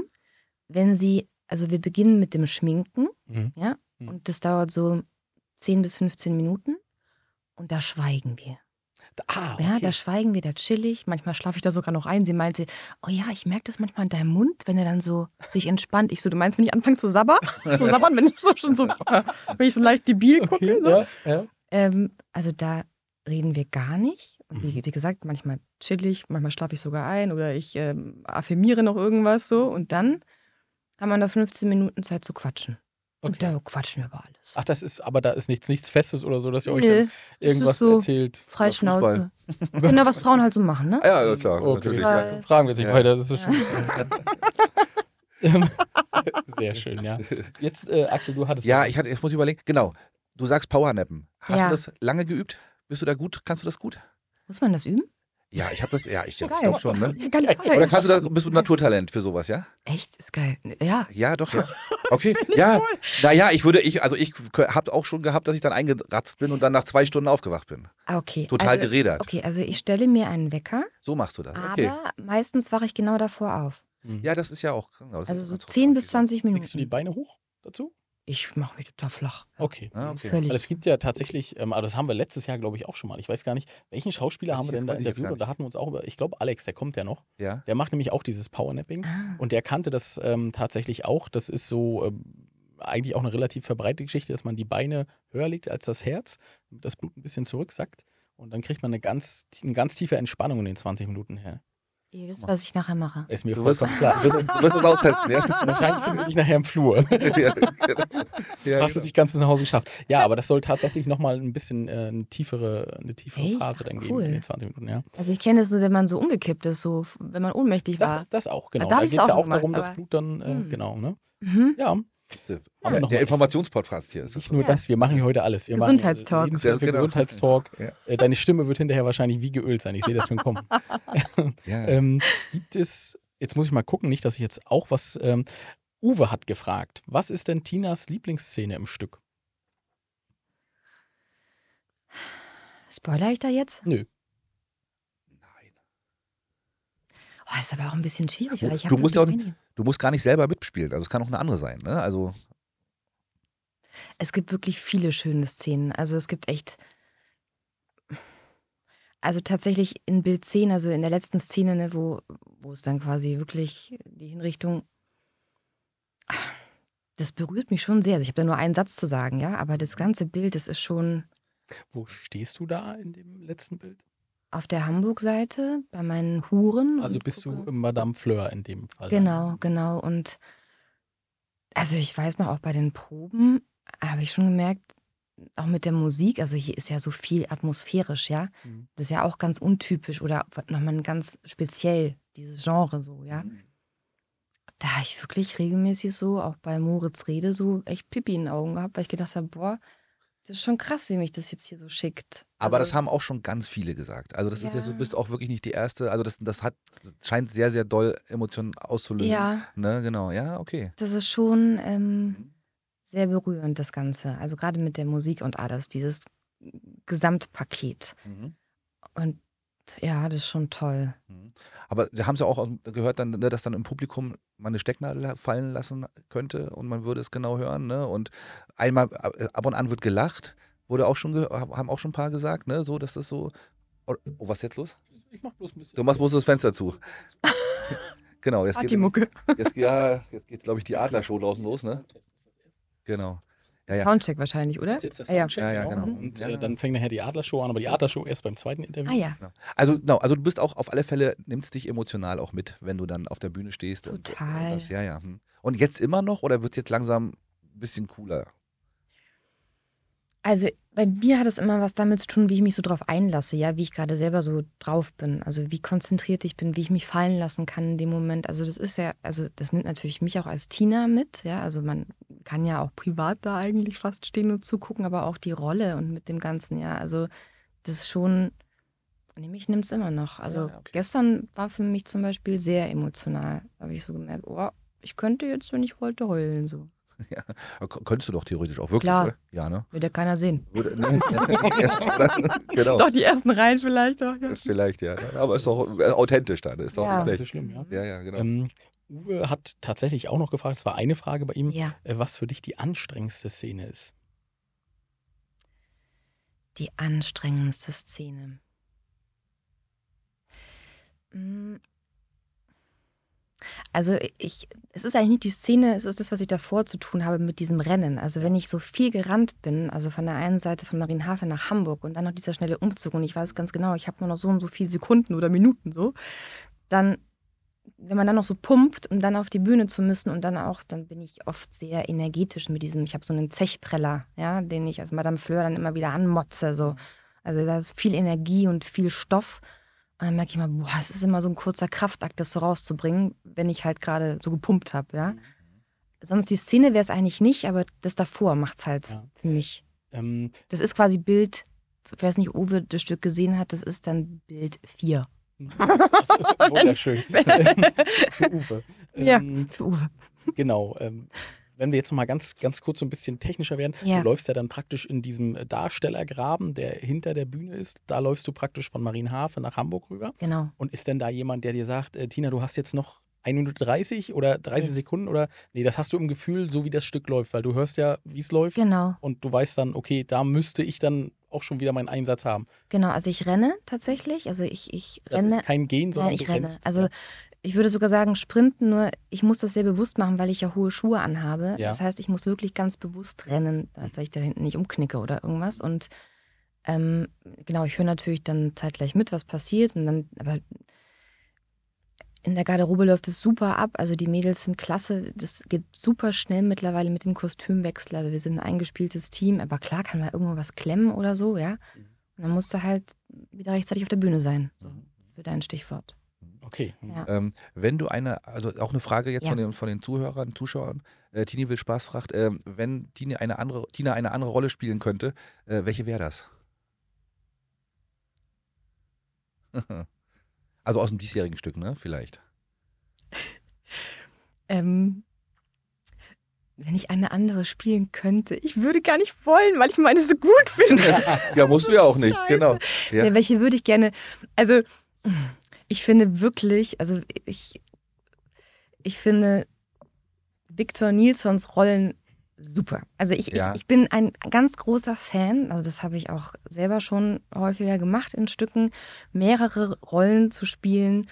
Also wir beginnen mit dem Schminken, ja, Mhm. und das dauert so 10 bis 15 Minuten und da schweigen wir. Okay. Ja, da schweigen wir, da chillig. Manchmal schlafe ich da sogar noch ein. Sie meinte, oh ja, ich merke das manchmal in deinem Mund, wenn er dann so sich entspannt. Ich so, du meinst, wenn ich anfange zu sabbern? Zu sabbern, wenn ich so schon so, wenn ich so leicht debil gucke. So. ja. Also da reden wir gar nicht. Und wie gesagt, manchmal chillig, manchmal schlafe ich sogar ein oder ich affirmiere noch irgendwas so. Und dann haben wir noch 15 Minuten Zeit zu quatschen. Und Okay. da quatschen wir über alles. Ach, aber da ist nichts Festes oder so, dass ihr euch Nö, dann irgendwas so erzählt. Freischnauze. Genau, was Frauen halt so machen, ne? Ja, ja, klar. Okay, Natürlich. Weil- Ja. fragen wir jetzt nicht Ja. weiter. Das ist schon. Sehr schön, ja. Jetzt, Axel, du hattest. Ja, jetzt muss ich überlegen. Genau. Du sagst Powernappen. Hast Ja. du das lange geübt? Bist du da gut? Kannst du das gut? Muss man das üben? Ja, ich habe das, ja, ich Geil. glaube schon, ne? Ja, geile Frage. Oder bist du ein Naturtalent für sowas, ja? Echt? Ist geil. Ja. Ja, doch, ja. Okay, ja. Naja, ich habe auch schon gehabt, dass ich dann eingeratzt bin und dann nach 2 Stunden aufgewacht bin. Ah, okay. Total gerädert. Okay, also ich stelle mir einen Wecker, So machst du das, okay. aber meistens wache ich genau davor auf. Ja, das ist ja auch. Genau, das Also ist so ganz 10 bis praktisch. 20 Kriegst du die Minuten. Beine hoch dazu? Ich mache mich total flach. Okay. Ah, okay. Völlig. Weil es gibt ja tatsächlich, aber das haben wir letztes Jahr, glaube ich, auch schon mal. Ich weiß gar nicht, welchen Schauspieler Weiß haben ich wir denn jetzt- da weiß ich jetzt interviewt? gar Und da hatten wir uns auch über, ich glaube, Alex, der kommt ja noch. Ja. Der macht nämlich auch dieses Powernapping. Ah. Und der kannte das tatsächlich auch. Das ist so eigentlich auch eine relativ verbreitete Geschichte, dass man die Beine höher legt als das Herz, damit das Blut ein bisschen zurücksackt. Und dann kriegt man eine ganz tiefe Entspannung in den 20 Minuten her. Ihr wisst, was ich nachher mache. Ist mir Du wirst, vollkommen klar. du wirst es austesten, ja? Wahrscheinlich finden wir dich nachher im Flur. ja, ja, Hast du es nicht ganz bis nach Hause geschafft. Ja, aber das soll tatsächlich nochmal ein bisschen eine tiefere Echt? Phase dann geben Cool. in den 20 Minuten, ja. Also ich kenne es so, wenn man so umgekippt ist, so wenn man ohnmächtig war. Das auch, genau. da Da hab geht ich's es auch ja auch gemacht, darum, das aber- Blut dann, genau, ne? Mhm. Ja, Ja, wir noch der mal- Informationspodcast hier ist das. nicht nur das, wir machen hier heute alles. Wir Gesundheitstalk. machen Lebenshilfe, Ja, genau. Gesundheitstalk. Ja. Deine Stimme wird hinterher wahrscheinlich wie geölt sein. Ich sehe das schon kommen. Ja. Gibt es, jetzt muss ich mal gucken, nicht, dass ich jetzt auch was, Uwe hat gefragt, was ist denn Tinas Lieblingsszene im Stück? Spoiler ich da jetzt? Nö. Nein. Oh, das ist aber auch ein bisschen schwierig, Du- weil ich du habe musst ja auch- Du musst gar nicht selber mitspielen. Also es kann auch eine andere sein. Ne? Also Es gibt wirklich viele schöne Szenen. Also es gibt echt. Also tatsächlich in Bild 10, also in der letzten Szene, ne, wo es dann quasi wirklich die Hinrichtung. Das berührt mich schon sehr. Also ich habe da nur einen Satz zu sagen, ja, aber das ganze Bild, das ist schon Wo stehst du da in dem letzten Bild? auf der Hamburg-Seite bei meinen Huren. Also und bist du gucke- Madame Fleur in dem Fall. Genau. Und also ich weiß noch, auch bei den Proben habe ich schon gemerkt, auch mit der Musik, also hier ist ja so viel atmosphärisch, ja. Mhm. Das ist ja auch ganz untypisch oder nochmal ganz speziell, dieses Genre so, ja. Da habe ich wirklich regelmäßig so, auch bei Moritz Rede, so echt Pipi in den Augen gehabt, weil ich gedacht habe, boah, das ist schon krass, wie mich das jetzt hier so schickt. Aber das Also, haben auch schon ganz viele gesagt. Also das ist ja so, Ja. du bist auch wirklich nicht die Erste. Also das scheint sehr, sehr doll Emotionen auszulösen. ja, Ne, genau. Ja, okay. das ist schon sehr berührend, das Ganze. Also gerade mit der Musik und alles, dieses Gesamtpaket. Und ja, das ist schon toll. Aber Sie haben es ja auch gehört, dann, ne, dass dann im Publikum man eine Stecknadel fallen lassen könnte und man würde es genau hören. Ne? Und einmal ab und an wird gelacht, wurde auch schon haben auch schon ein paar gesagt, ne? So, dass das so. Oh, was ist jetzt los? Ich mach bloß ein bisschen. Du machst bloß das Fenster zu. Genau, jetzt geht, Partymucke. jetzt geht, glaube ich, die Adlershow draußen los, ne? Genau. Ja. Soundcheck wahrscheinlich, oder? Das ist jetzt der Ah, ja. Soundcheck, Ja, genau. genau. Und Ja. dann fängt nachher die Adlershow an, aber die Adlershow erst beim zweiten Interview. Ah ja, Genau. Also, genau, also du bist auch auf alle Fälle, nimmst dich emotional auch mit, wenn du dann auf der Bühne stehst. Total. Und das, ja. Und jetzt immer noch oder wird es jetzt langsam ein bisschen cooler? Also bei mir hat es immer was damit zu tun, wie ich mich so drauf einlasse, ja, wie ich gerade selber so drauf bin, also wie konzentriert ich bin, wie ich mich fallen lassen kann in dem Moment. Also das ist ja, also das nimmt natürlich mich auch als Tina mit, ja, also man kann ja auch privat da eigentlich fast stehen und zugucken, aber auch die Rolle und mit dem Ganzen, ja, also das ist schon, mich nimmt es immer noch. Also Ja, okay. gestern war für mich zum Beispiel sehr emotional, da habe ich so gemerkt, oh, ich könnte jetzt, wenn ich wollte, heulen, so. Ja. Könntest du doch theoretisch auch wirklich, Klar. oder? Ja, ne? Wird ja keiner sehen. Ne? Genau. Doch, die ersten Reihen vielleicht doch, ja. Vielleicht, ja. Aber ist doch authentisch dann. Ist doch Ja. nicht Das ist schlecht. schlimm, ja. Ja, genau. Uwe hat tatsächlich auch noch gefragt, es war eine Frage bei ihm, Ja. was für dich die anstrengendste Szene ist. Die anstrengendste Szene. Also es ist eigentlich nicht die Szene, es ist das, was ich davor zu tun habe mit diesem Rennen. Also wenn ich so viel gerannt bin, also von der einen Seite von Marienhafen nach Hamburg und dann noch dieser schnelle Umzug und ich weiß ganz genau, ich habe nur noch so und so viele Sekunden oder Minuten so, dann, wenn man dann noch so pumpt, um dann auf die Bühne zu müssen und dann auch, dann bin ich oft sehr energetisch mit diesem, ich habe so einen Zechpreller, ja, den ich als Madame Fleur dann immer wieder anmotze, so. Also da ist viel Energie und viel Stoff. Und dann merke ich mal, boah, es ist immer so ein kurzer Kraftakt, das so rauszubringen, wenn ich halt gerade so gepumpt habe, ja. Sonst die Szene wäre es eigentlich nicht, aber das davor macht es halt Ja. für mich. Ähm, Das ist quasi Bild, ich weiß nicht, Uwe das Stück gesehen hat, das ist dann Bild 4. Das ist wunderschön. Für Uwe. Ja, für Uwe. Genau. Wenn wir jetzt noch mal ganz, ganz kurz so ein bisschen technischer werden, Ja. du läufst ja dann praktisch in diesem Darstellergraben, der hinter der Bühne ist. Da läufst du praktisch von Marienhafen nach Hamburg rüber. Genau. Und ist denn da jemand, der dir sagt, Tina, du hast jetzt noch 1 Minute 30 oder 30 Nee. Sekunden oder nee, das hast du im Gefühl, so wie das Stück läuft, weil du hörst ja, wie es läuft Genau. und du weißt dann, okay, da müsste ich dann auch schon wieder meinen Einsatz haben. Genau, also ich renne tatsächlich. Also ich Das renne. ist kein Gehen, sondern Nein, du ich renne. rennst. Also Ja. ich würde sogar sagen Sprinten, nur ich muss das sehr bewusst machen, weil ich ja hohe Schuhe anhabe. Ja. Das heißt, ich muss wirklich ganz bewusst rennen, dass ich da hinten nicht umknicke oder irgendwas. Und genau, ich höre natürlich dann zeitgleich mit, was passiert. Und dann, aber in der Garderobe läuft es super ab. Also die Mädels sind klasse. Das geht super schnell mittlerweile mit dem Kostümwechsel. Also wir sind ein eingespieltes Team. Aber klar kann mal irgendwo was klemmen oder so, ja. Und dann musst du halt wieder rechtzeitig auf der Bühne sein. So, für dein Stichwort. Okay. Ja. Wenn du also auch eine Frage jetzt Ja. von den Zuhörern, Zuschauern, Tini will Spaß fragt, wenn Tina eine andere Rolle spielen könnte, welche wäre das? Also aus dem diesjährigen Stück, ne? Vielleicht. Wenn ich eine andere spielen könnte, ich würde gar nicht wollen, weil ich meine so gut finde. Ja, musst du ja auch nicht, Scheiße. genau. Ja. Ja, welche würde ich gerne, also ich finde wirklich, also ich finde Victor Nilssons Rollen super. Also Ja. ich bin ein ganz großer Fan, also das habe ich auch selber schon häufiger gemacht in Stücken, mehrere Rollen zu spielen,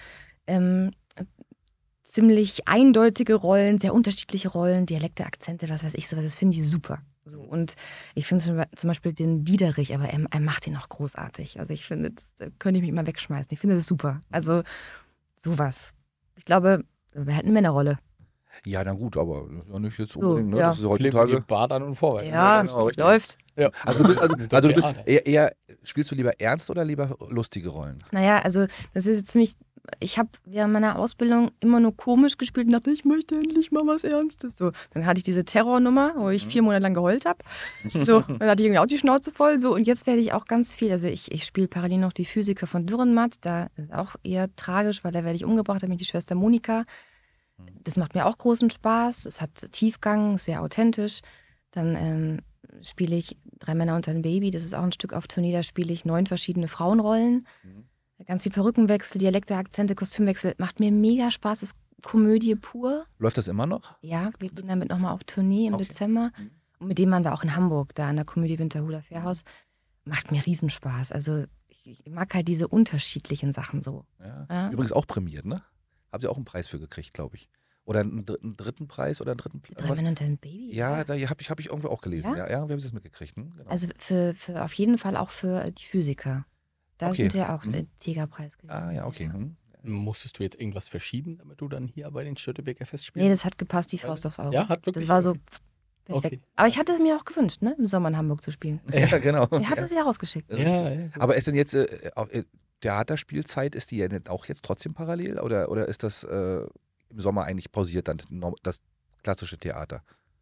ziemlich eindeutige Rollen, sehr unterschiedliche Rollen, Dialekte, Akzente, was weiß ich, sowas, das finde ich super. So, und ich finde zum Beispiel den Diederich, aber er macht ihn auch großartig. Also ich finde, da könnte ich mich mal wegschmeißen. Ich finde das super. Also sowas. Ich glaube, wir hätten eine Männerrolle. Ja, na gut, aber das ist ja nicht jetzt So, unbedingt, ne? ja. Das ist Klebe heutzutage. den Bart an und vorwärts. Ja, genau, richtig. läuft. Ja. Also du bist, Theater. eher, spielst du lieber ernst oder lieber lustige Rollen? Naja, also das ist jetzt ziemlich. Ich habe während meiner Ausbildung immer nur komisch gespielt und dachte, ich möchte endlich mal was Ernstes. So, dann hatte ich diese Terrornummer, wo ich 4 Monate lang geheult habe. So, dann hatte ich irgendwie auch die Schnauze voll. So, und jetzt werde ich auch ganz viel. Also ich spiele parallel noch die Physiker von Dürrenmatt. Da ist auch eher tragisch, weil da werde ich umgebracht, da bin ich die Schwester Monika. Das macht mir auch großen Spaß. Es hat Tiefgang, sehr authentisch. Dann spiele ich 3 Männer und ein Baby. Das ist auch ein Stück auf Tournee. Da spiele ich 9 verschiedene Frauenrollen. Ganz viel Perückenwechsel, Dialekte, Akzente, Kostümwechsel. Macht mir mega Spaß. Das ist Komödie pur. Läuft das immer noch? Ja, wir gehen damit nochmal auf Tournee im Okay. Dezember. Und mit dem waren wir auch in Hamburg, da an der Komödie Winterhuder Fährhaus. Macht mir Riesenspaß. Also ich mag halt diese unterschiedlichen Sachen so. Ja. Ja. Übrigens auch prämiert, ne? Haben sie auch einen Preis für gekriegt, glaube ich. Oder einen dritten Preis oder einen dritten Mit 3 Männer und ein Baby? Ja, da habe ich irgendwo auch gelesen. Ja? Ja, wir haben es mitgekriegt. Genau. Also für auf jeden Fall auch für die Physiker. Da Okay. sind wir auch Mhm. Tigerpreis gewesen. Ah, ja, okay. Musstest du jetzt irgendwas verschieben, damit du dann hier bei den Störtebeker Nee, Festspielen? das hat gepasst, die Faust aufs Auge. Ja, hat wirklich. Das war so okay. perfekt. Okay. Aber ich hatte es mir auch gewünscht, ne, im Sommer in Hamburg zu spielen. Ja, genau. Er hat es ja rausgeschickt. Ja, ja. Aber ist denn jetzt Theaterspielzeit, ist die ja nicht auch jetzt trotzdem parallel? Oder ist das im Sommer eigentlich pausiert, dann das klassische Theater?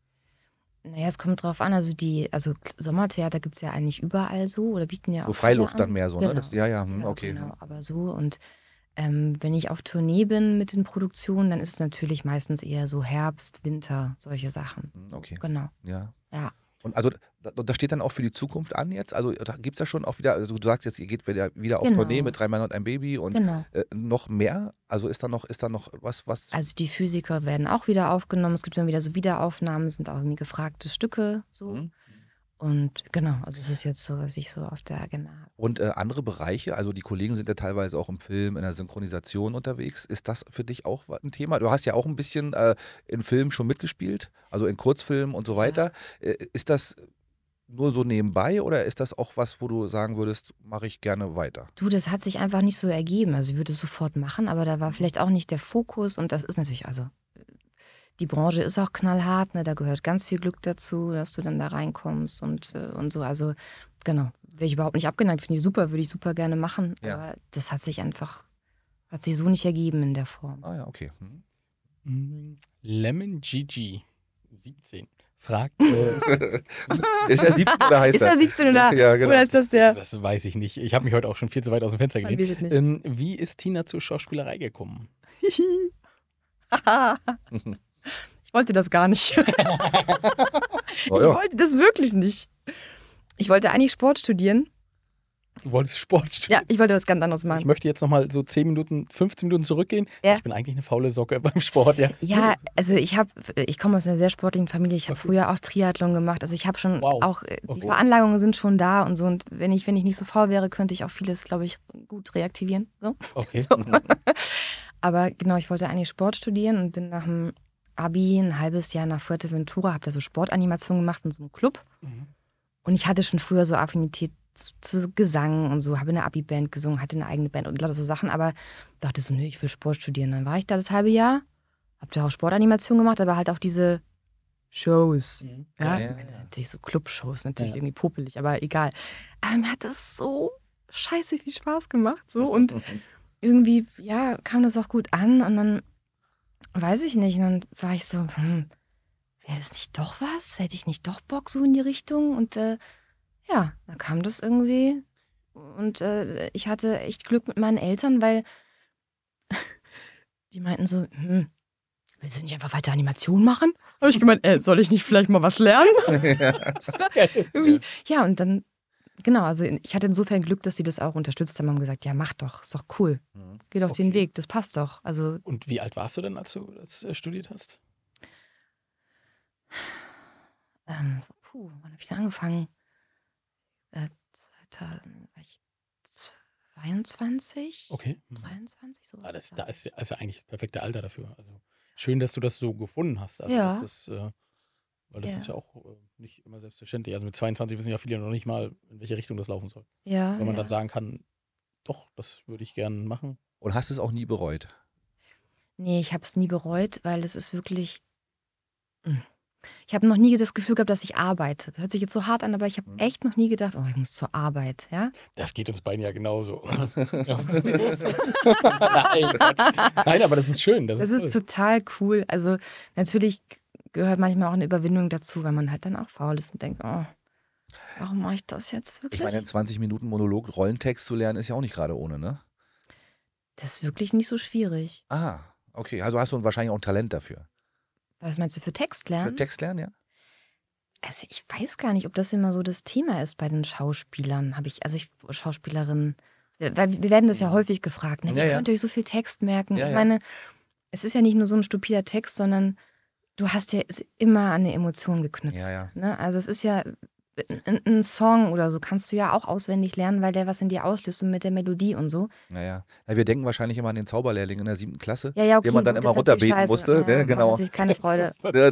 Naja, es kommt drauf an. Also Sommertheater gibt es ja eigentlich überall so oder bieten ja auch So viele Freiluft dann an. mehr so, Genau. ne? Ja, Genau, okay. Genau, aber so. Und wenn ich auf Tournee bin mit den Produktionen, dann ist es natürlich meistens eher so Herbst, Winter, solche Sachen. Okay, Genau. ja. Ja. Und also das steht dann auch für die Zukunft an jetzt? Also da gibt es ja schon auch wieder, also du sagst jetzt, ihr geht wieder auf Genau. Tournee mit 3 Männer und ein Baby und Genau. noch mehr? Also ist da noch was? Also die Physiker werden auch wieder aufgenommen. Es gibt dann wieder so Wiederaufnahmen, sind auch irgendwie gefragte Stücke so. Mhm. Und genau, also es ist jetzt so, was ich so auf der Agenda habe. Und andere Bereiche, also die Kollegen sind ja teilweise auch im Film, in der Synchronisation unterwegs. Ist das für dich auch ein Thema? Du hast ja auch ein bisschen in Filmen schon mitgespielt, also in Kurzfilmen und so weiter. Ist das nur so nebenbei oder ist das auch was, wo du sagen würdest, mache ich gerne weiter? Du, das hat sich einfach nicht so ergeben. Also ich würde es sofort machen, aber da war vielleicht auch nicht der Fokus und das ist natürlich, also die Branche ist auch knallhart, ne? Da gehört ganz viel Glück dazu, dass du dann da reinkommst und so. Also genau, wäre ich überhaupt nicht abgeneigt, finde ich super, würde ich super gerne machen, Ja. aber das hat sich so nicht ergeben in der Form. Ah ja, okay. Mhm. Lemon Gigi 17 fragt. Ist er 17 oder heißt Ist er 17 oder, Ja, genau. oder ist das der? Das weiß ich nicht. Ich habe mich heute auch schon viel zu weit aus dem Fenster Man gelehnt. weiß es nicht. Wie ist Tina zur Schauspielerei gekommen? Ich wollte das gar nicht. Ich Oh, ja. wollte das wirklich nicht. Ich wollte eigentlich Sport studieren. Du wolltest Sport studieren? Ja, ich wollte was ganz anderes Ich machen. möchte jetzt nochmal so 10 Minuten, 15 Minuten zurückgehen. Ja. Ich bin eigentlich eine faule Socke beim Sport, ja. Ja, also ich komme aus einer sehr sportlichen Familie. Ich habe früher auch Triathlon gemacht. Also ich habe schon Wow. auch, die Okay. Veranlagungen sind schon da und so. Und wenn ich nicht so faul wäre, könnte ich auch vieles, glaube ich, gut reaktivieren. So. Okay. So. Aber genau, ich wollte eigentlich Sport studieren und bin nach dem Abi ein halbes Jahr nach Fuerteventura, habe da so Sportanimation gemacht in so einem Club. Mhm. Und ich hatte schon früher so Affinität zu Gesang und so, habe in der Abi-Band gesungen, hatte eine eigene Band und lauter so Sachen, aber dachte so, nö, ich will Sport studieren. Dann war ich da das halbe Jahr, habe da auch Sportanimation gemacht, aber halt auch diese Shows. Ja, Ja. natürlich so Clubshows, natürlich Ja. irgendwie popelig, aber egal. Aber mir hat das so scheiße viel Spaß gemacht. So, und irgendwie, ja, kam das auch gut an und dann, weiß ich nicht, und dann war ich so, wäre das nicht doch was? Hätte ich nicht doch Bock so in die Richtung? Und ja, da kam das irgendwie. Und ich hatte echt Glück mit meinen Eltern, weil die meinten so, willst du nicht einfach weiter Animation machen? Habe ich gemeint, soll ich nicht vielleicht mal was lernen? Das war irgendwie, ja, und dann, genau, also ich hatte insofern Glück, dass sie das auch unterstützt haben und gesagt, ja, mach doch, ist doch cool. Geh doch den Okay. Weg, das passt doch. Also Und wie alt warst du denn, als du das studiert hast? wann habe ich denn angefangen? 2000, war ich 22? Okay. 23? So. Da ist ja eigentlich das perfekte Alter dafür. Also schön, dass du das so gefunden hast. Also Ja. weil das Ja. ist ja auch nicht immer selbstverständlich. Also mit 22 wissen ja viele noch nicht mal, in welche Richtung das laufen soll. Ja, Wenn man ja. dann sagen kann, doch, das würde ich gerne machen. Und hast es auch nie bereut? Nee, ich habe es nie bereut, weil es ist wirklich. Ich habe noch nie das Gefühl gehabt, dass ich arbeite. Das hört sich jetzt so hart an, aber ich habe echt noch nie gedacht, oh, ich muss zur Arbeit, ja? Das geht uns beiden ja genauso. Ja. Nein, Quatsch. Nein, aber das ist schön. Das ist toll. total cool. Also natürlich gehört manchmal auch eine Überwindung dazu, weil man halt dann auch faul ist und denkt, oh, warum mache ich das jetzt wirklich? Ich meine, in 20 Minuten Monolog Rollentext zu lernen, ist ja auch nicht gerade ohne, ne? Das ist wirklich nicht so schwierig. Ah, okay. Also hast du wahrscheinlich auch ein Talent dafür. Was meinst du für Text lernen? Für Text lernen, ja? Also ich weiß gar nicht, ob das immer so das Thema ist bei den Schauspielern. Schauspielerinnen. Weil wir werden das ja häufig gefragt. Ne? Wie Ja, ja. könnt ihr euch so viel Text merken? Ja, Ich ja. meine, es ist ja nicht nur so ein stupider Text, sondern du hast ja ist immer an eine Emotion geknüpft. Ja, ja. Ne? Also es ist ja ein Song oder so kannst du ja auch auswendig lernen, weil der was in dir auslöst und mit der Melodie und so. Naja. Ja, wir denken wahrscheinlich immer an den Zauberlehrling in der 7. Klasse, Ja, okay, den man dann gut, immer das ist natürlich runterbeten scheiße. musste. Ja, Ne? macht Genau. natürlich keine Freude.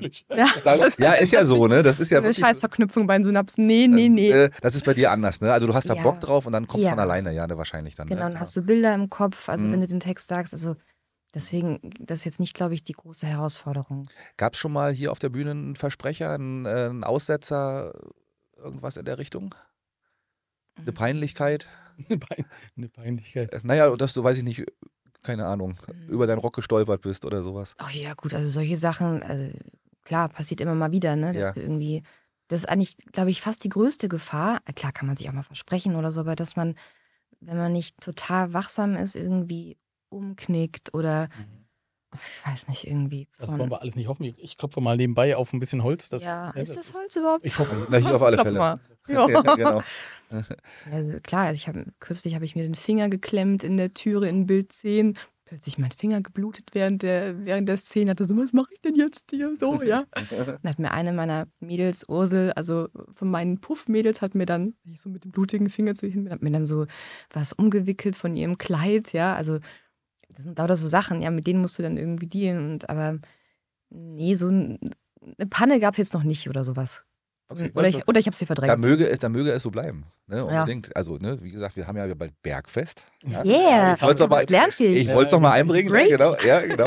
Ja, ist ja so, ne? Das ist ja Eine wirklich. Scheißverknüpfung bei den Synapsen. Nee. Das ist bei dir anders, ne? Also du hast da Ja. Bock drauf und dann kommt es Ja. von alleine, ja, ne? Wahrscheinlich dann. Genau, Ne? dann hast du Bilder im Kopf, also Mhm. wenn du den Text sagst. Also deswegen, das ist jetzt nicht, glaube ich, die große Herausforderung. Gab es schon mal hier auf der Bühne einen Versprecher, einen Aussetzer, irgendwas in der Richtung? Eine Peinlichkeit? Eine Peinlichkeit. Naja, dass du, weiß ich nicht, keine Ahnung, über deinen Rock gestolpert bist oder sowas. Ach ja, gut, also solche Sachen, also klar, passiert immer mal wieder, ne? Dass Ja. du irgendwie, das ist eigentlich, glaube ich, fast die größte Gefahr. Klar kann man sich auch mal versprechen oder so, aber dass man, wenn man nicht total wachsam ist, irgendwie umknickt oder ich weiß nicht, irgendwie. Das wollen wir alles nicht hoffen. Ich klopfe mal nebenbei auf ein bisschen Holz. Ja, ist das das Holz überhaupt? Ich hoffe. Na, hier auf alle Klopf Fälle. mal. Ja, Ja. genau. Also klar, also kürzlich habe ich mir den Finger geklemmt in der Türe in Bild 10. Plötzlich mein Finger geblutet während der Szene. Hatte so, was mache ich denn jetzt hier? So, ja. Dann hat mir eine meiner Mädels, Ursel, also von meinen Puff-Mädels, hat mir dann, wenn ich so mit dem blutigen Finger zu ihr hin bin, hat mir dann so was umgewickelt von ihrem Kleid, ja. Also das sind lauter so Sachen, ja, mit denen musst du dann irgendwie dealen. Aber nee, so eine Panne gab es jetzt noch nicht oder sowas. Okay, Oder ich habe sie Da verdrängt. möge es so bleiben. Ne? Ja. Unbedingt. Also, ne, wie gesagt, wir haben ja bald Bergfest. Ja. Yeah, Ich wollte es das ist lernfähig. noch mal einbringen. Great. Ja, genau. Ja, genau.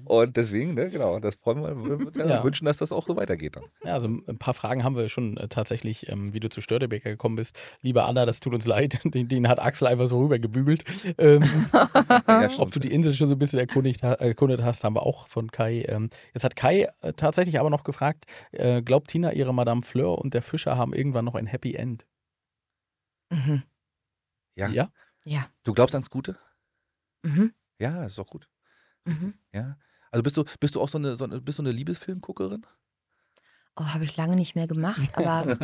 Und deswegen, ne, genau, das freuen wir uns ja, Ja. wünschen, dass das auch so weitergeht dann. Ja, also ein paar Fragen haben wir schon tatsächlich, wie du zu Störtebeker gekommen bist. Liebe Anna, das tut uns leid, den hat Axel einfach so rübergebügelt. Ja, Ob du die Insel schon so ein bisschen erkundet hast, haben wir auch von Kai. Jetzt hat Kai tatsächlich aber noch gefragt, glaubt Tina, ihre Madame Fleur und der Fischer haben irgendwann noch ein Happy End? Mhm. Ja. Ja? Ja. Du glaubst ans Gute? Mhm. Ja, ist doch gut. Richtig. Mhm. Ja. Also bist du auch bist du eine Liebesfilmguckerin? Oh, habe ich lange nicht mehr gemacht, aber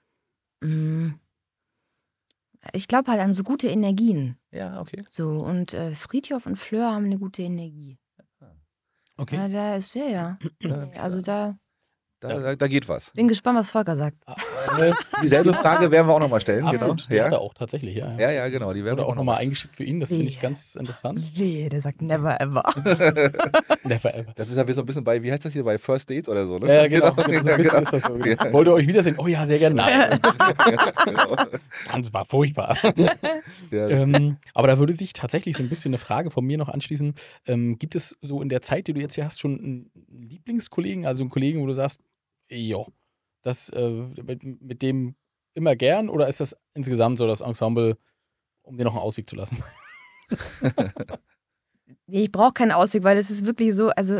ich glaube halt an so gute Energien. Ja, okay. So, und Frithjof und Fleur haben eine gute Energie. Okay. Ja, da ist, ja. Also da Da geht was. bin gespannt, was Volker sagt. Dieselbe Frage werden wir auch nochmal stellen. Absolut, Genau. die hat er auch tatsächlich, ja. Ja, genau. Die werden Wurde wir auch noch nochmal eingeschickt für ihn, das finde ich ganz interessant. Wehe, der sagt never ever. Never ever. Das ist ja wie so ein bisschen bei, wie heißt das hier, bei First Dates oder so, ne? Ja, genau. So ein bisschen ist das so. Ja. Wollt ihr euch wiedersehen? Oh ja, sehr gerne. Nein. Genau. Ganz war furchtbar. Ja. Aber da würde sich tatsächlich so ein bisschen eine Frage von mir noch anschließen. Gibt es so in der Zeit, die du jetzt hier hast, schon einen Lieblingskollegen, also einen Kollegen, wo du sagst, ja, das mit dem immer gern, oder ist das insgesamt so das Ensemble, um dir noch einen Ausweg zu lassen? Nee, ich brauche keinen Ausweg, weil es ist wirklich so, also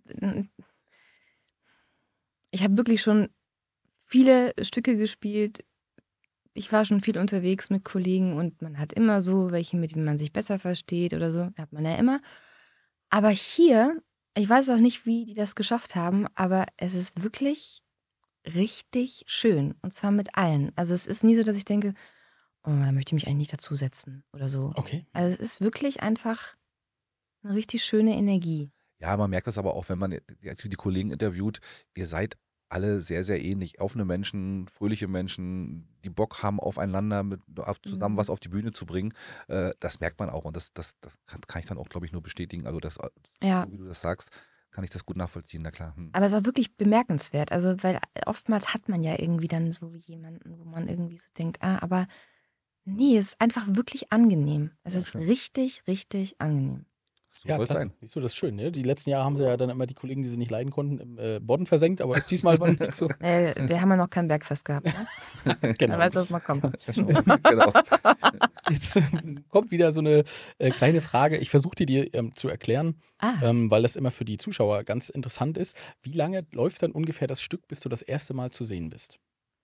ich habe wirklich schon viele Stücke gespielt. Ich war schon viel unterwegs mit Kollegen und man hat immer so welche, mit denen man sich besser versteht oder so. Hat man ja immer. Aber hier, ich weiß auch nicht, wie die das geschafft haben, aber es ist wirklich richtig schön. Und zwar mit allen. Also es ist nie so, dass ich denke, oh, da möchte ich mich eigentlich nicht dazusetzen oder so. Okay. Also es ist wirklich einfach eine richtig schöne Energie. Ja, man merkt das aber auch, wenn man die Kollegen interviewt. Ihr seid alle sehr, sehr ähnlich. Offene Menschen, fröhliche Menschen, die Bock haben aufeinander, zusammen was auf die Bühne zu bringen. Das merkt man auch und das kann ich dann auch, glaube ich, nur bestätigen. Also das, Ja. so wie du das sagst, kann ich das gut nachvollziehen, na klar. Aber es ist auch wirklich bemerkenswert. Also, weil oftmals hat man ja irgendwie dann so jemanden, wo man irgendwie so denkt, aber nee, es ist einfach wirklich angenehm. Es ist schön. richtig, richtig angenehm. So Ja, soll es klasse. sein. Siehst du, das ist schön, ne? Die letzten Jahre haben sie ja dann immer die Kollegen, die sie nicht leiden konnten, im Bodden versenkt, aber ist diesmal mal nicht so. Wir haben ja noch kein Bergfest gehabt. Ne? Genau. Man weiß, was mal kommt. Genau. Jetzt kommt wieder so eine kleine Frage. Ich versuche die dir zu erklären, weil das immer für die Zuschauer ganz interessant ist. Wie lange läuft dann ungefähr das Stück, bis du das erste Mal zu sehen bist?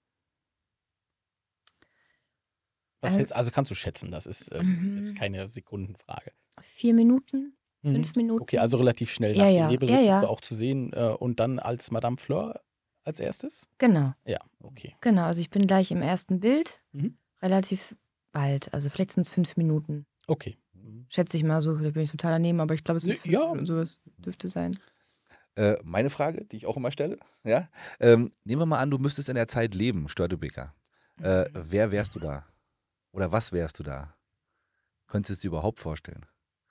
Also kannst du schätzen, das ist jetzt keine Sekundenfrage. 4 Minuten, 5 Minuten. Okay, also relativ schnell Ja, nach ja. dem Nebel Ja, bist ja. du auch zu sehen und dann als Madame Fleur als erstes? Genau, Ja, okay. also ich bin gleich im ersten Bild, Mhm. relativ bald. Also vielleicht sind es 5 Minuten. Okay. Schätze ich mal so, vielleicht bin ich total daneben, aber ich glaube, es sind 5 Ja. Minuten, sowas dürfte sein. Meine Frage, die ich auch immer stelle, ja? Nehmen wir mal an, du müsstest in der Zeit leben, Störtebeker. Wer wärst du da? Oder was wärst du da? Könntest du es dir überhaupt vorstellen?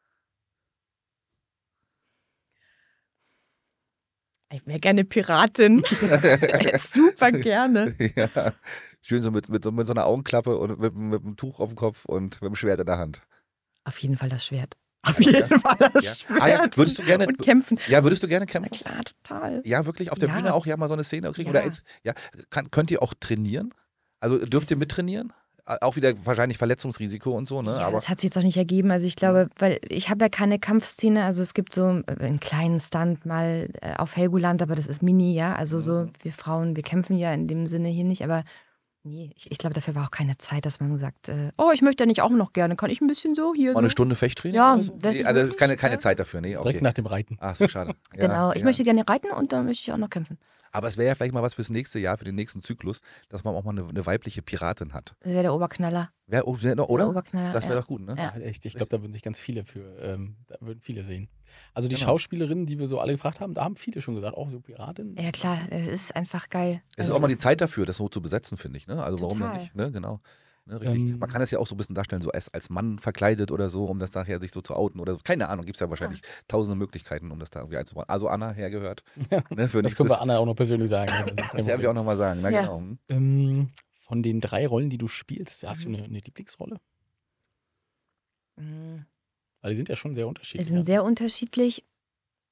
Ich wäre gerne Piratin. Super gerne. Ja, schön so mit so einer Augenklappe und mit einem Tuch auf dem Kopf und mit dem Schwert in der Hand. Auf jeden Fall das Schwert. Auf jeden Fall das Schwert. Ah, ja. Würdest du gerne und kämpfen. Ja, würdest du gerne Na kämpfen? klar, total. Ja, wirklich auf der Ja. Bühne auch ja mal so eine Szene kriegen? Ja. Oder könnt ihr auch trainieren? Also dürft ihr mittrainieren? Auch wieder wahrscheinlich Verletzungsrisiko und so, ne? Ja, Aber das hat sich jetzt auch nicht ergeben. Also ich glaube, weil ich habe ja keine Kampfszene. Also es gibt so einen kleinen Stunt mal auf Helgoland, aber das ist mini, ja. Also so, wir Frauen, wir kämpfen ja in dem Sinne hier nicht. Aber nee, ich glaube, dafür war auch keine Zeit, dass man sagt, ich möchte ja nicht auch noch gerne. Kann ich ein bisschen so hier mal so? eine Stunde Fechttraining? Ja, oder so? das Nee, also das ist keine möglich, Zeit dafür, nee, Direkt okay. nach dem Reiten. Ach so, schade. Ja, Genau, ich ja. möchte gerne reiten und dann möchte ich auch noch kämpfen. Aber es wäre ja vielleicht mal was fürs nächste Jahr, für den nächsten Zyklus, dass man auch mal eine weibliche Piratin hat. Das wäre der Oberknaller. Oder? Der Oberknaller, Das wäre ja. doch gut, ne? Ja. Echt, ich glaube, da würden sich ganz viele da würden viele sehen. Also die Genau. Schauspielerinnen, die wir so alle gefragt haben, da haben viele schon gesagt, auch so Piratin. Ja klar, es ist einfach geil. Es ist auch mal die Zeit dafür, das so zu besetzen, finde ich. Ne? Also warum denn Total. nicht? Ne? Genau. Ne, richtig. Man kann es ja auch so ein bisschen darstellen, so als Mann verkleidet oder so, um das nachher sich so zu outen oder so. Keine Ahnung, gibt es ja wahrscheinlich tausende Möglichkeiten, um das da irgendwie einzubauen. Also Anna, hergehört. Ne, für Das können wir Anna auch noch persönlich sagen. Das werde ich auch nochmal sagen. Na, Ja. genau. Von den 3 Rollen, die du spielst, hast du eine Lieblingsrolle? Mhm. Weil die sind ja schon sehr Die unterschiedlich. sind sehr unterschiedlich.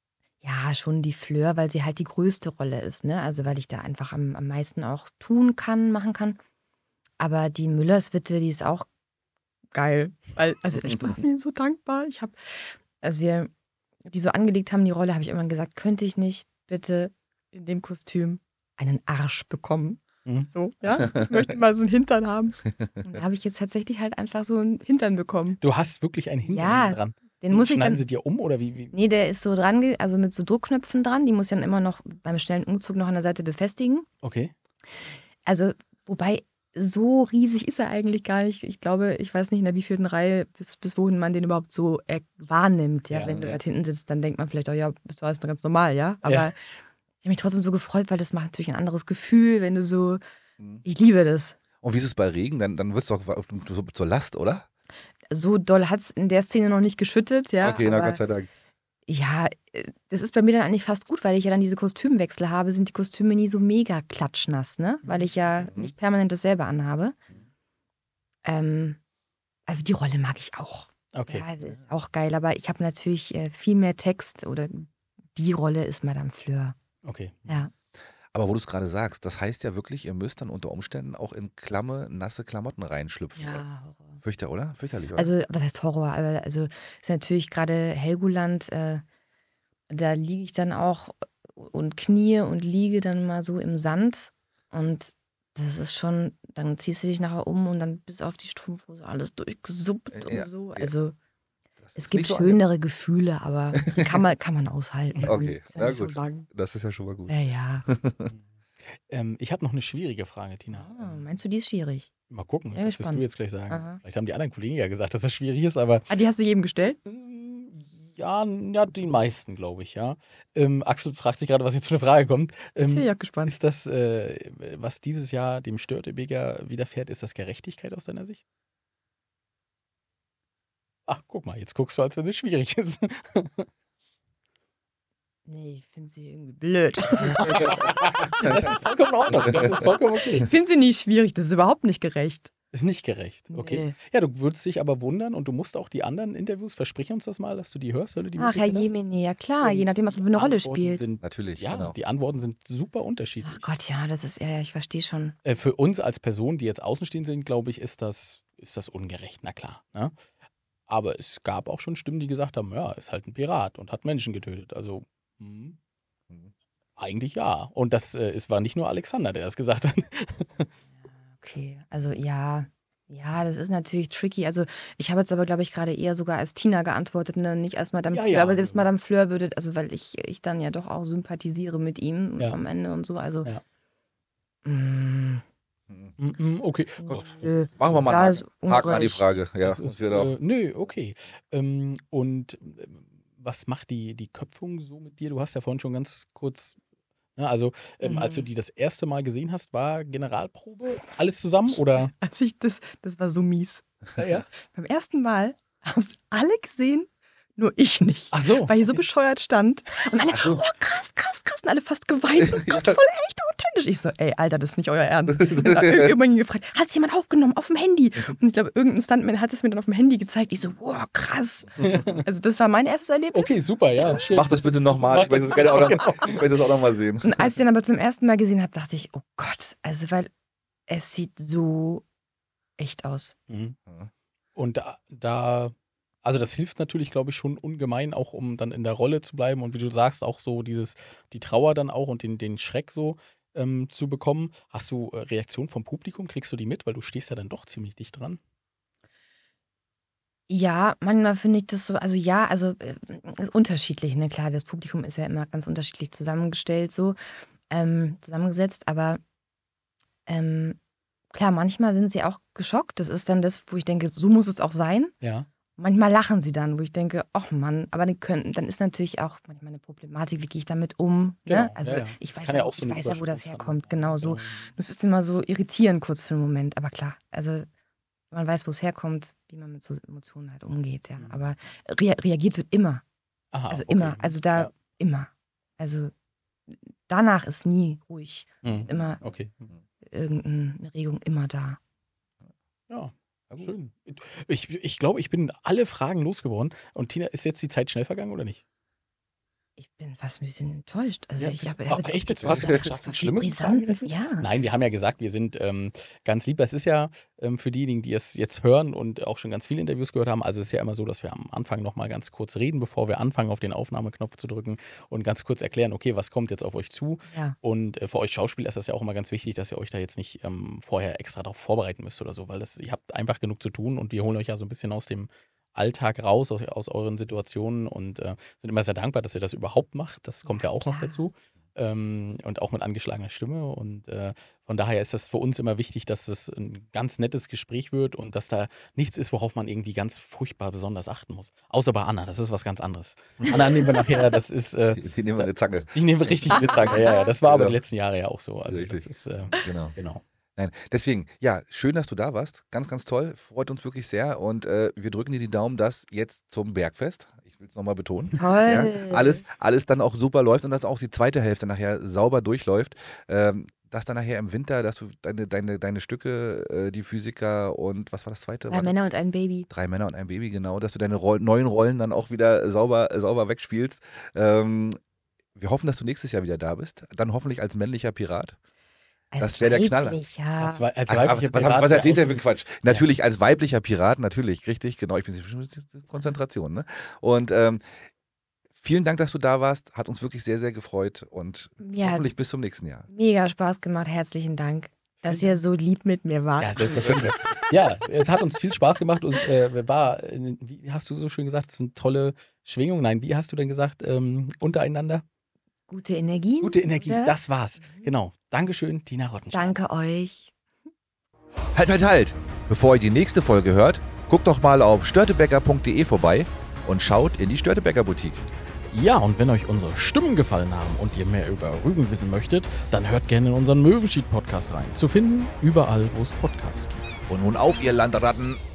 Ja, schon die Fleur, weil sie halt die größte Rolle ist, ne? Also weil ich da einfach am meisten auch tun kann, machen kann. Aber die Müllerswitwe, die ist auch geil. Also ich bin mir so dankbar. Als wir die so angelegt haben, die Rolle, habe ich immer gesagt, könnte ich nicht bitte in dem Kostüm einen Arsch bekommen? Mhm. So, ja? Ich möchte mal so einen Hintern haben. Und da habe ich jetzt tatsächlich halt einfach so einen Hintern bekommen. Du hast wirklich einen Hintern Ja, hinten dran. den muss ich Schneiden dann. sie dir um oder wie? Nee, der ist so dran, also mit so Druckknöpfen dran. Die muss ich dann immer noch beim schnellen Umzug noch an der Seite befestigen. Okay. Also, wobei, so riesig ist er eigentlich gar nicht. Ich glaube, ich weiß nicht, in der wievielten Reihe, bis wohin man den überhaupt so wahrnimmt. Ja, Ja, wenn du ja. dort hinten sitzt, dann denkt man vielleicht auch, ja, das war jetzt ganz normal, ja. Aber Ja. ich habe mich trotzdem so gefreut, weil das macht natürlich ein anderes Gefühl, wenn du so, Mhm. ich liebe das. Und wie ist es bei Regen? Dann wird es doch zur Last, oder? So doll hat es in der Szene noch nicht geschüttet, ja. Okay, na aber Gott sei Dank. ja, das ist bei mir dann eigentlich fast gut, weil ich ja dann diese Kostümwechsel habe, sind die Kostüme nie so mega klatschnass, ne? Weil ich ja nicht permanent dasselbe anhabe. Also die Rolle mag ich auch. Okay. Ja, das ist auch geil, aber ich habe natürlich viel mehr Text oder die Rolle ist Madame Fleur. Okay. Ja. Aber wo du es gerade sagst, das heißt ja wirklich, ihr müsst dann unter Umständen auch in nasse Klamotten reinschlüpfen. Ja, Horror. Fürchterlich, oder? Also, was heißt Horror? Aber also ist natürlich gerade Helgoland, da liege ich dann auch und knie und liege dann mal so im Sand und das ist schon, dann ziehst du dich nachher um und dann bis auf die Strumpfhose alles durchgesuppt und Ja, so. ja. Also Das es ist gibt nicht so angenehm. schönere Gefühle, aber die kann man aushalten. Okay, Ist ja na nicht so gut. lang. Das ist ja schon mal gut. Ja. Ich habe noch eine schwierige Frage, Tina. Meinst du, die ist schwierig? Mal gucken, Bin das wirst du gespannt. jetzt gleich sagen. Aha. Vielleicht haben die anderen Kollegen ja gesagt, dass das schwierig ist, aber Die hast du jedem gestellt? ja, die meisten, glaube ich, ja. Axel fragt sich gerade, was jetzt für eine Frage kommt. Jetzt bin ich auch gespannt. Ist das, was dieses Jahr dem Störtebeker widerfährt, ist das Gerechtigkeit aus deiner Sicht? Ach, guck mal, jetzt guckst du, als wenn es schwierig ist. Nee, ich finde sie irgendwie blöd. Das ist vollkommen in Ordnung. Das ist vollkommen okay. Ich finde sie nicht schwierig, das ist überhaupt nicht gerecht. Ist nicht gerecht. Okay. Nee. Ja, du würdest dich aber wundern und du musst auch die anderen Interviews, versprich uns das mal, dass du die hörst, wenn du die Ach, Herr Möglichkeit hast. Jemine, ja klar, Und je nachdem, was man für die eine Rolle Antworten spielt. Sind, Natürlich, ja, genau. die Antworten sind super unterschiedlich. Ach Gott, ja, das ist, ja, ich verstehe schon. Für uns als Personen, die jetzt außenstehend sind, glaube ich, ist das ungerecht, na klar. Ne? Aber es gab auch schon Stimmen, die gesagt haben, ja, ist halt ein Pirat und hat Menschen getötet. Also eigentlich ja. Und das es war nicht nur Alexander, der das gesagt hat. Okay, also ja, das ist natürlich tricky. Also ich habe jetzt aber, glaube ich, gerade eher sogar als Tina geantwortet, ne? Nicht als Madame Ja, Fleur, ja. aber selbst Madame Fleur würde, also weil ich dann ja doch auch sympathisiere mit ihm Ja. am Ende und so. Also Ja. Okay. Gut. nö. Machen wir mal Klar, einen ist Haken an die ungerecht. Frage. Ja, Das ist, genau. nö, okay. Und was macht die Köpfung so mit dir? Du hast ja vorhin schon ganz kurz, ne, also als du die das erste Mal gesehen hast, war Generalprobe alles zusammen oder? Als ich das war so mies. Ja. Beim ersten Mal haben es alle gesehen, nur ich nicht. Ach so. Weil ich so bescheuert stand. Und alle, Ach so. oh krass, krass, krass. Und alle fast geweint. Oh Gott, voll echt authentisch. Ich so, ey, Alter, das ist nicht euer Ernst. Und dann irgendwann gefragt, hat es jemand aufgenommen auf dem Handy? Und ich glaube, irgendein Stuntman hat es mir dann auf dem Handy gezeigt. Ich so, wow, krass. Also das war mein erstes Erlebnis. Okay, super, ja. Schön. Mach das bitte nochmal. Ich möchte das gerne ich möchte das auch nochmal sehen. Und als ich den aber zum ersten Mal gesehen habe, dachte ich, oh Gott, also weil es sieht so echt aus. Mhm. Und also das hilft natürlich, glaube ich, schon ungemein, auch um dann in der Rolle zu bleiben und wie du sagst, auch so die Trauer dann auch und den Schreck so zu bekommen. Hast du Reaktionen vom Publikum? Kriegst du die mit? Weil du stehst ja dann doch ziemlich dicht dran. Ja, manchmal finde ich das so, also ja, also ist unterschiedlich, ne? Klar, das Publikum ist ja immer ganz unterschiedlich zusammengestellt, so zusammengesetzt, aber klar, manchmal sind sie auch geschockt. Das ist dann das, wo ich denke, so muss es auch sein. Ja. Manchmal lachen sie dann, wo ich denke, ach Mann, aber dann ist natürlich auch manchmal eine Problematik, wie gehe ich damit um? Genau, Ne? Also ja, ja. ich Das weiß kann ja, ja auch so eine wo das Überspannung herkommt, haben. genau so. Genau. Das ist immer so irritierend kurz für einen Moment, aber klar, also man weiß, wo es herkommt, wie man mit so Emotionen halt umgeht, ja. Aber reagiert wird immer, Aha, also okay. immer, also da immer. Also danach ist nie ruhig, Ja. ist immer Okay. irgendeine Regung immer da. Ja, schön. Ich glaube, ich bin alle Fragen losgeworden. Und Tina, ist jetzt die Zeit schnell vergangen oder nicht? Ich bin fast ein bisschen enttäuscht. Also Ja, ich das habe war echt jetzt was Schlimmes brisant. Ja. Nein, wir haben ja gesagt, wir sind ganz lieb. Das ist ja für diejenigen, die es jetzt hören und auch schon ganz viele Interviews gehört haben, also es ist ja immer so, dass wir am Anfang nochmal ganz kurz reden, bevor wir anfangen, auf den Aufnahmeknopf zu drücken und ganz kurz erklären, okay, was kommt jetzt auf euch zu? Ja. Und für euch Schauspieler ist das ja auch immer ganz wichtig, dass ihr euch da jetzt nicht vorher extra darauf vorbereiten müsst oder so, weil ihr habt einfach genug zu tun und wir holen euch ja so ein bisschen aus dem Alltag raus, aus euren Situationen und sind immer sehr dankbar, dass ihr das überhaupt macht. Das kommt ja auch noch klar. dazu. Und auch mit angeschlagener Stimme. Und von daher ist das für uns immer wichtig, dass es ein ganz nettes Gespräch wird und dass da nichts ist, worauf man irgendwie ganz furchtbar besonders achten muss. Außer bei Anna, das ist was ganz anderes. Anna nehmen wir nachher, das ist. Die nehmen wir eine Zange. Die nehmen wir richtig mit Zange. Ja, das war aber Genau. die letzten Jahre ja auch so. Also Richtig. das ist. Genau. Nein, deswegen, ja, schön, dass du da warst. Ganz, ganz toll. Freut uns wirklich sehr. Und wir drücken dir die Daumen, dass jetzt zum Bergfest, ich will es nochmal betonen, Toll. ja, alles dann auch super läuft und dass auch die zweite Hälfte nachher sauber durchläuft. Dass dann nachher im Winter, dass du deine Stücke, die Physiker und was war das zweite? 3 Männer und ein Baby. 3 Männer und ein Baby, genau, dass du deine neuen Rollen dann auch wieder sauber wegspielst. Wir hoffen, dass du nächstes Jahr wieder da bist. Dann hoffentlich als männlicher Pirat. Das wäre der Knaller. Ja. Als Was weiblicher Pirat erzählt der der für Quatsch? Natürlich als weiblicher Pirat, natürlich, richtig, genau. Ich bin Konzentration, ne? Und vielen Dank, dass du da warst. Hat uns wirklich sehr, sehr gefreut und Mir hat's hoffentlich bis zum nächsten Jahr. mega Spaß gemacht. Herzlichen Dank, dass ihr so lieb mit mir wart. Ja, selbstverständlich. Ja, es hat uns viel Spaß gemacht und wie hast du so schön gesagt, es sind tolle Schwingungen. Nein, wie hast du denn gesagt, untereinander? Gute Energie. Gute Energie, Ja. das war's. Genau. Dankeschön, Tina Rottenstein. Danke euch. Halt! Bevor ihr die nächste Folge hört, guckt doch mal auf störtebecker.de vorbei und schaut in die Störtebecker Boutique. Ja, und wenn euch unsere Stimmen gefallen haben und ihr mehr über Rügen wissen möchtet, dann hört gerne in unseren Möwenschied-Podcast rein. Zu finden überall, wo es Podcasts gibt. Und nun auf, ihr Landratten!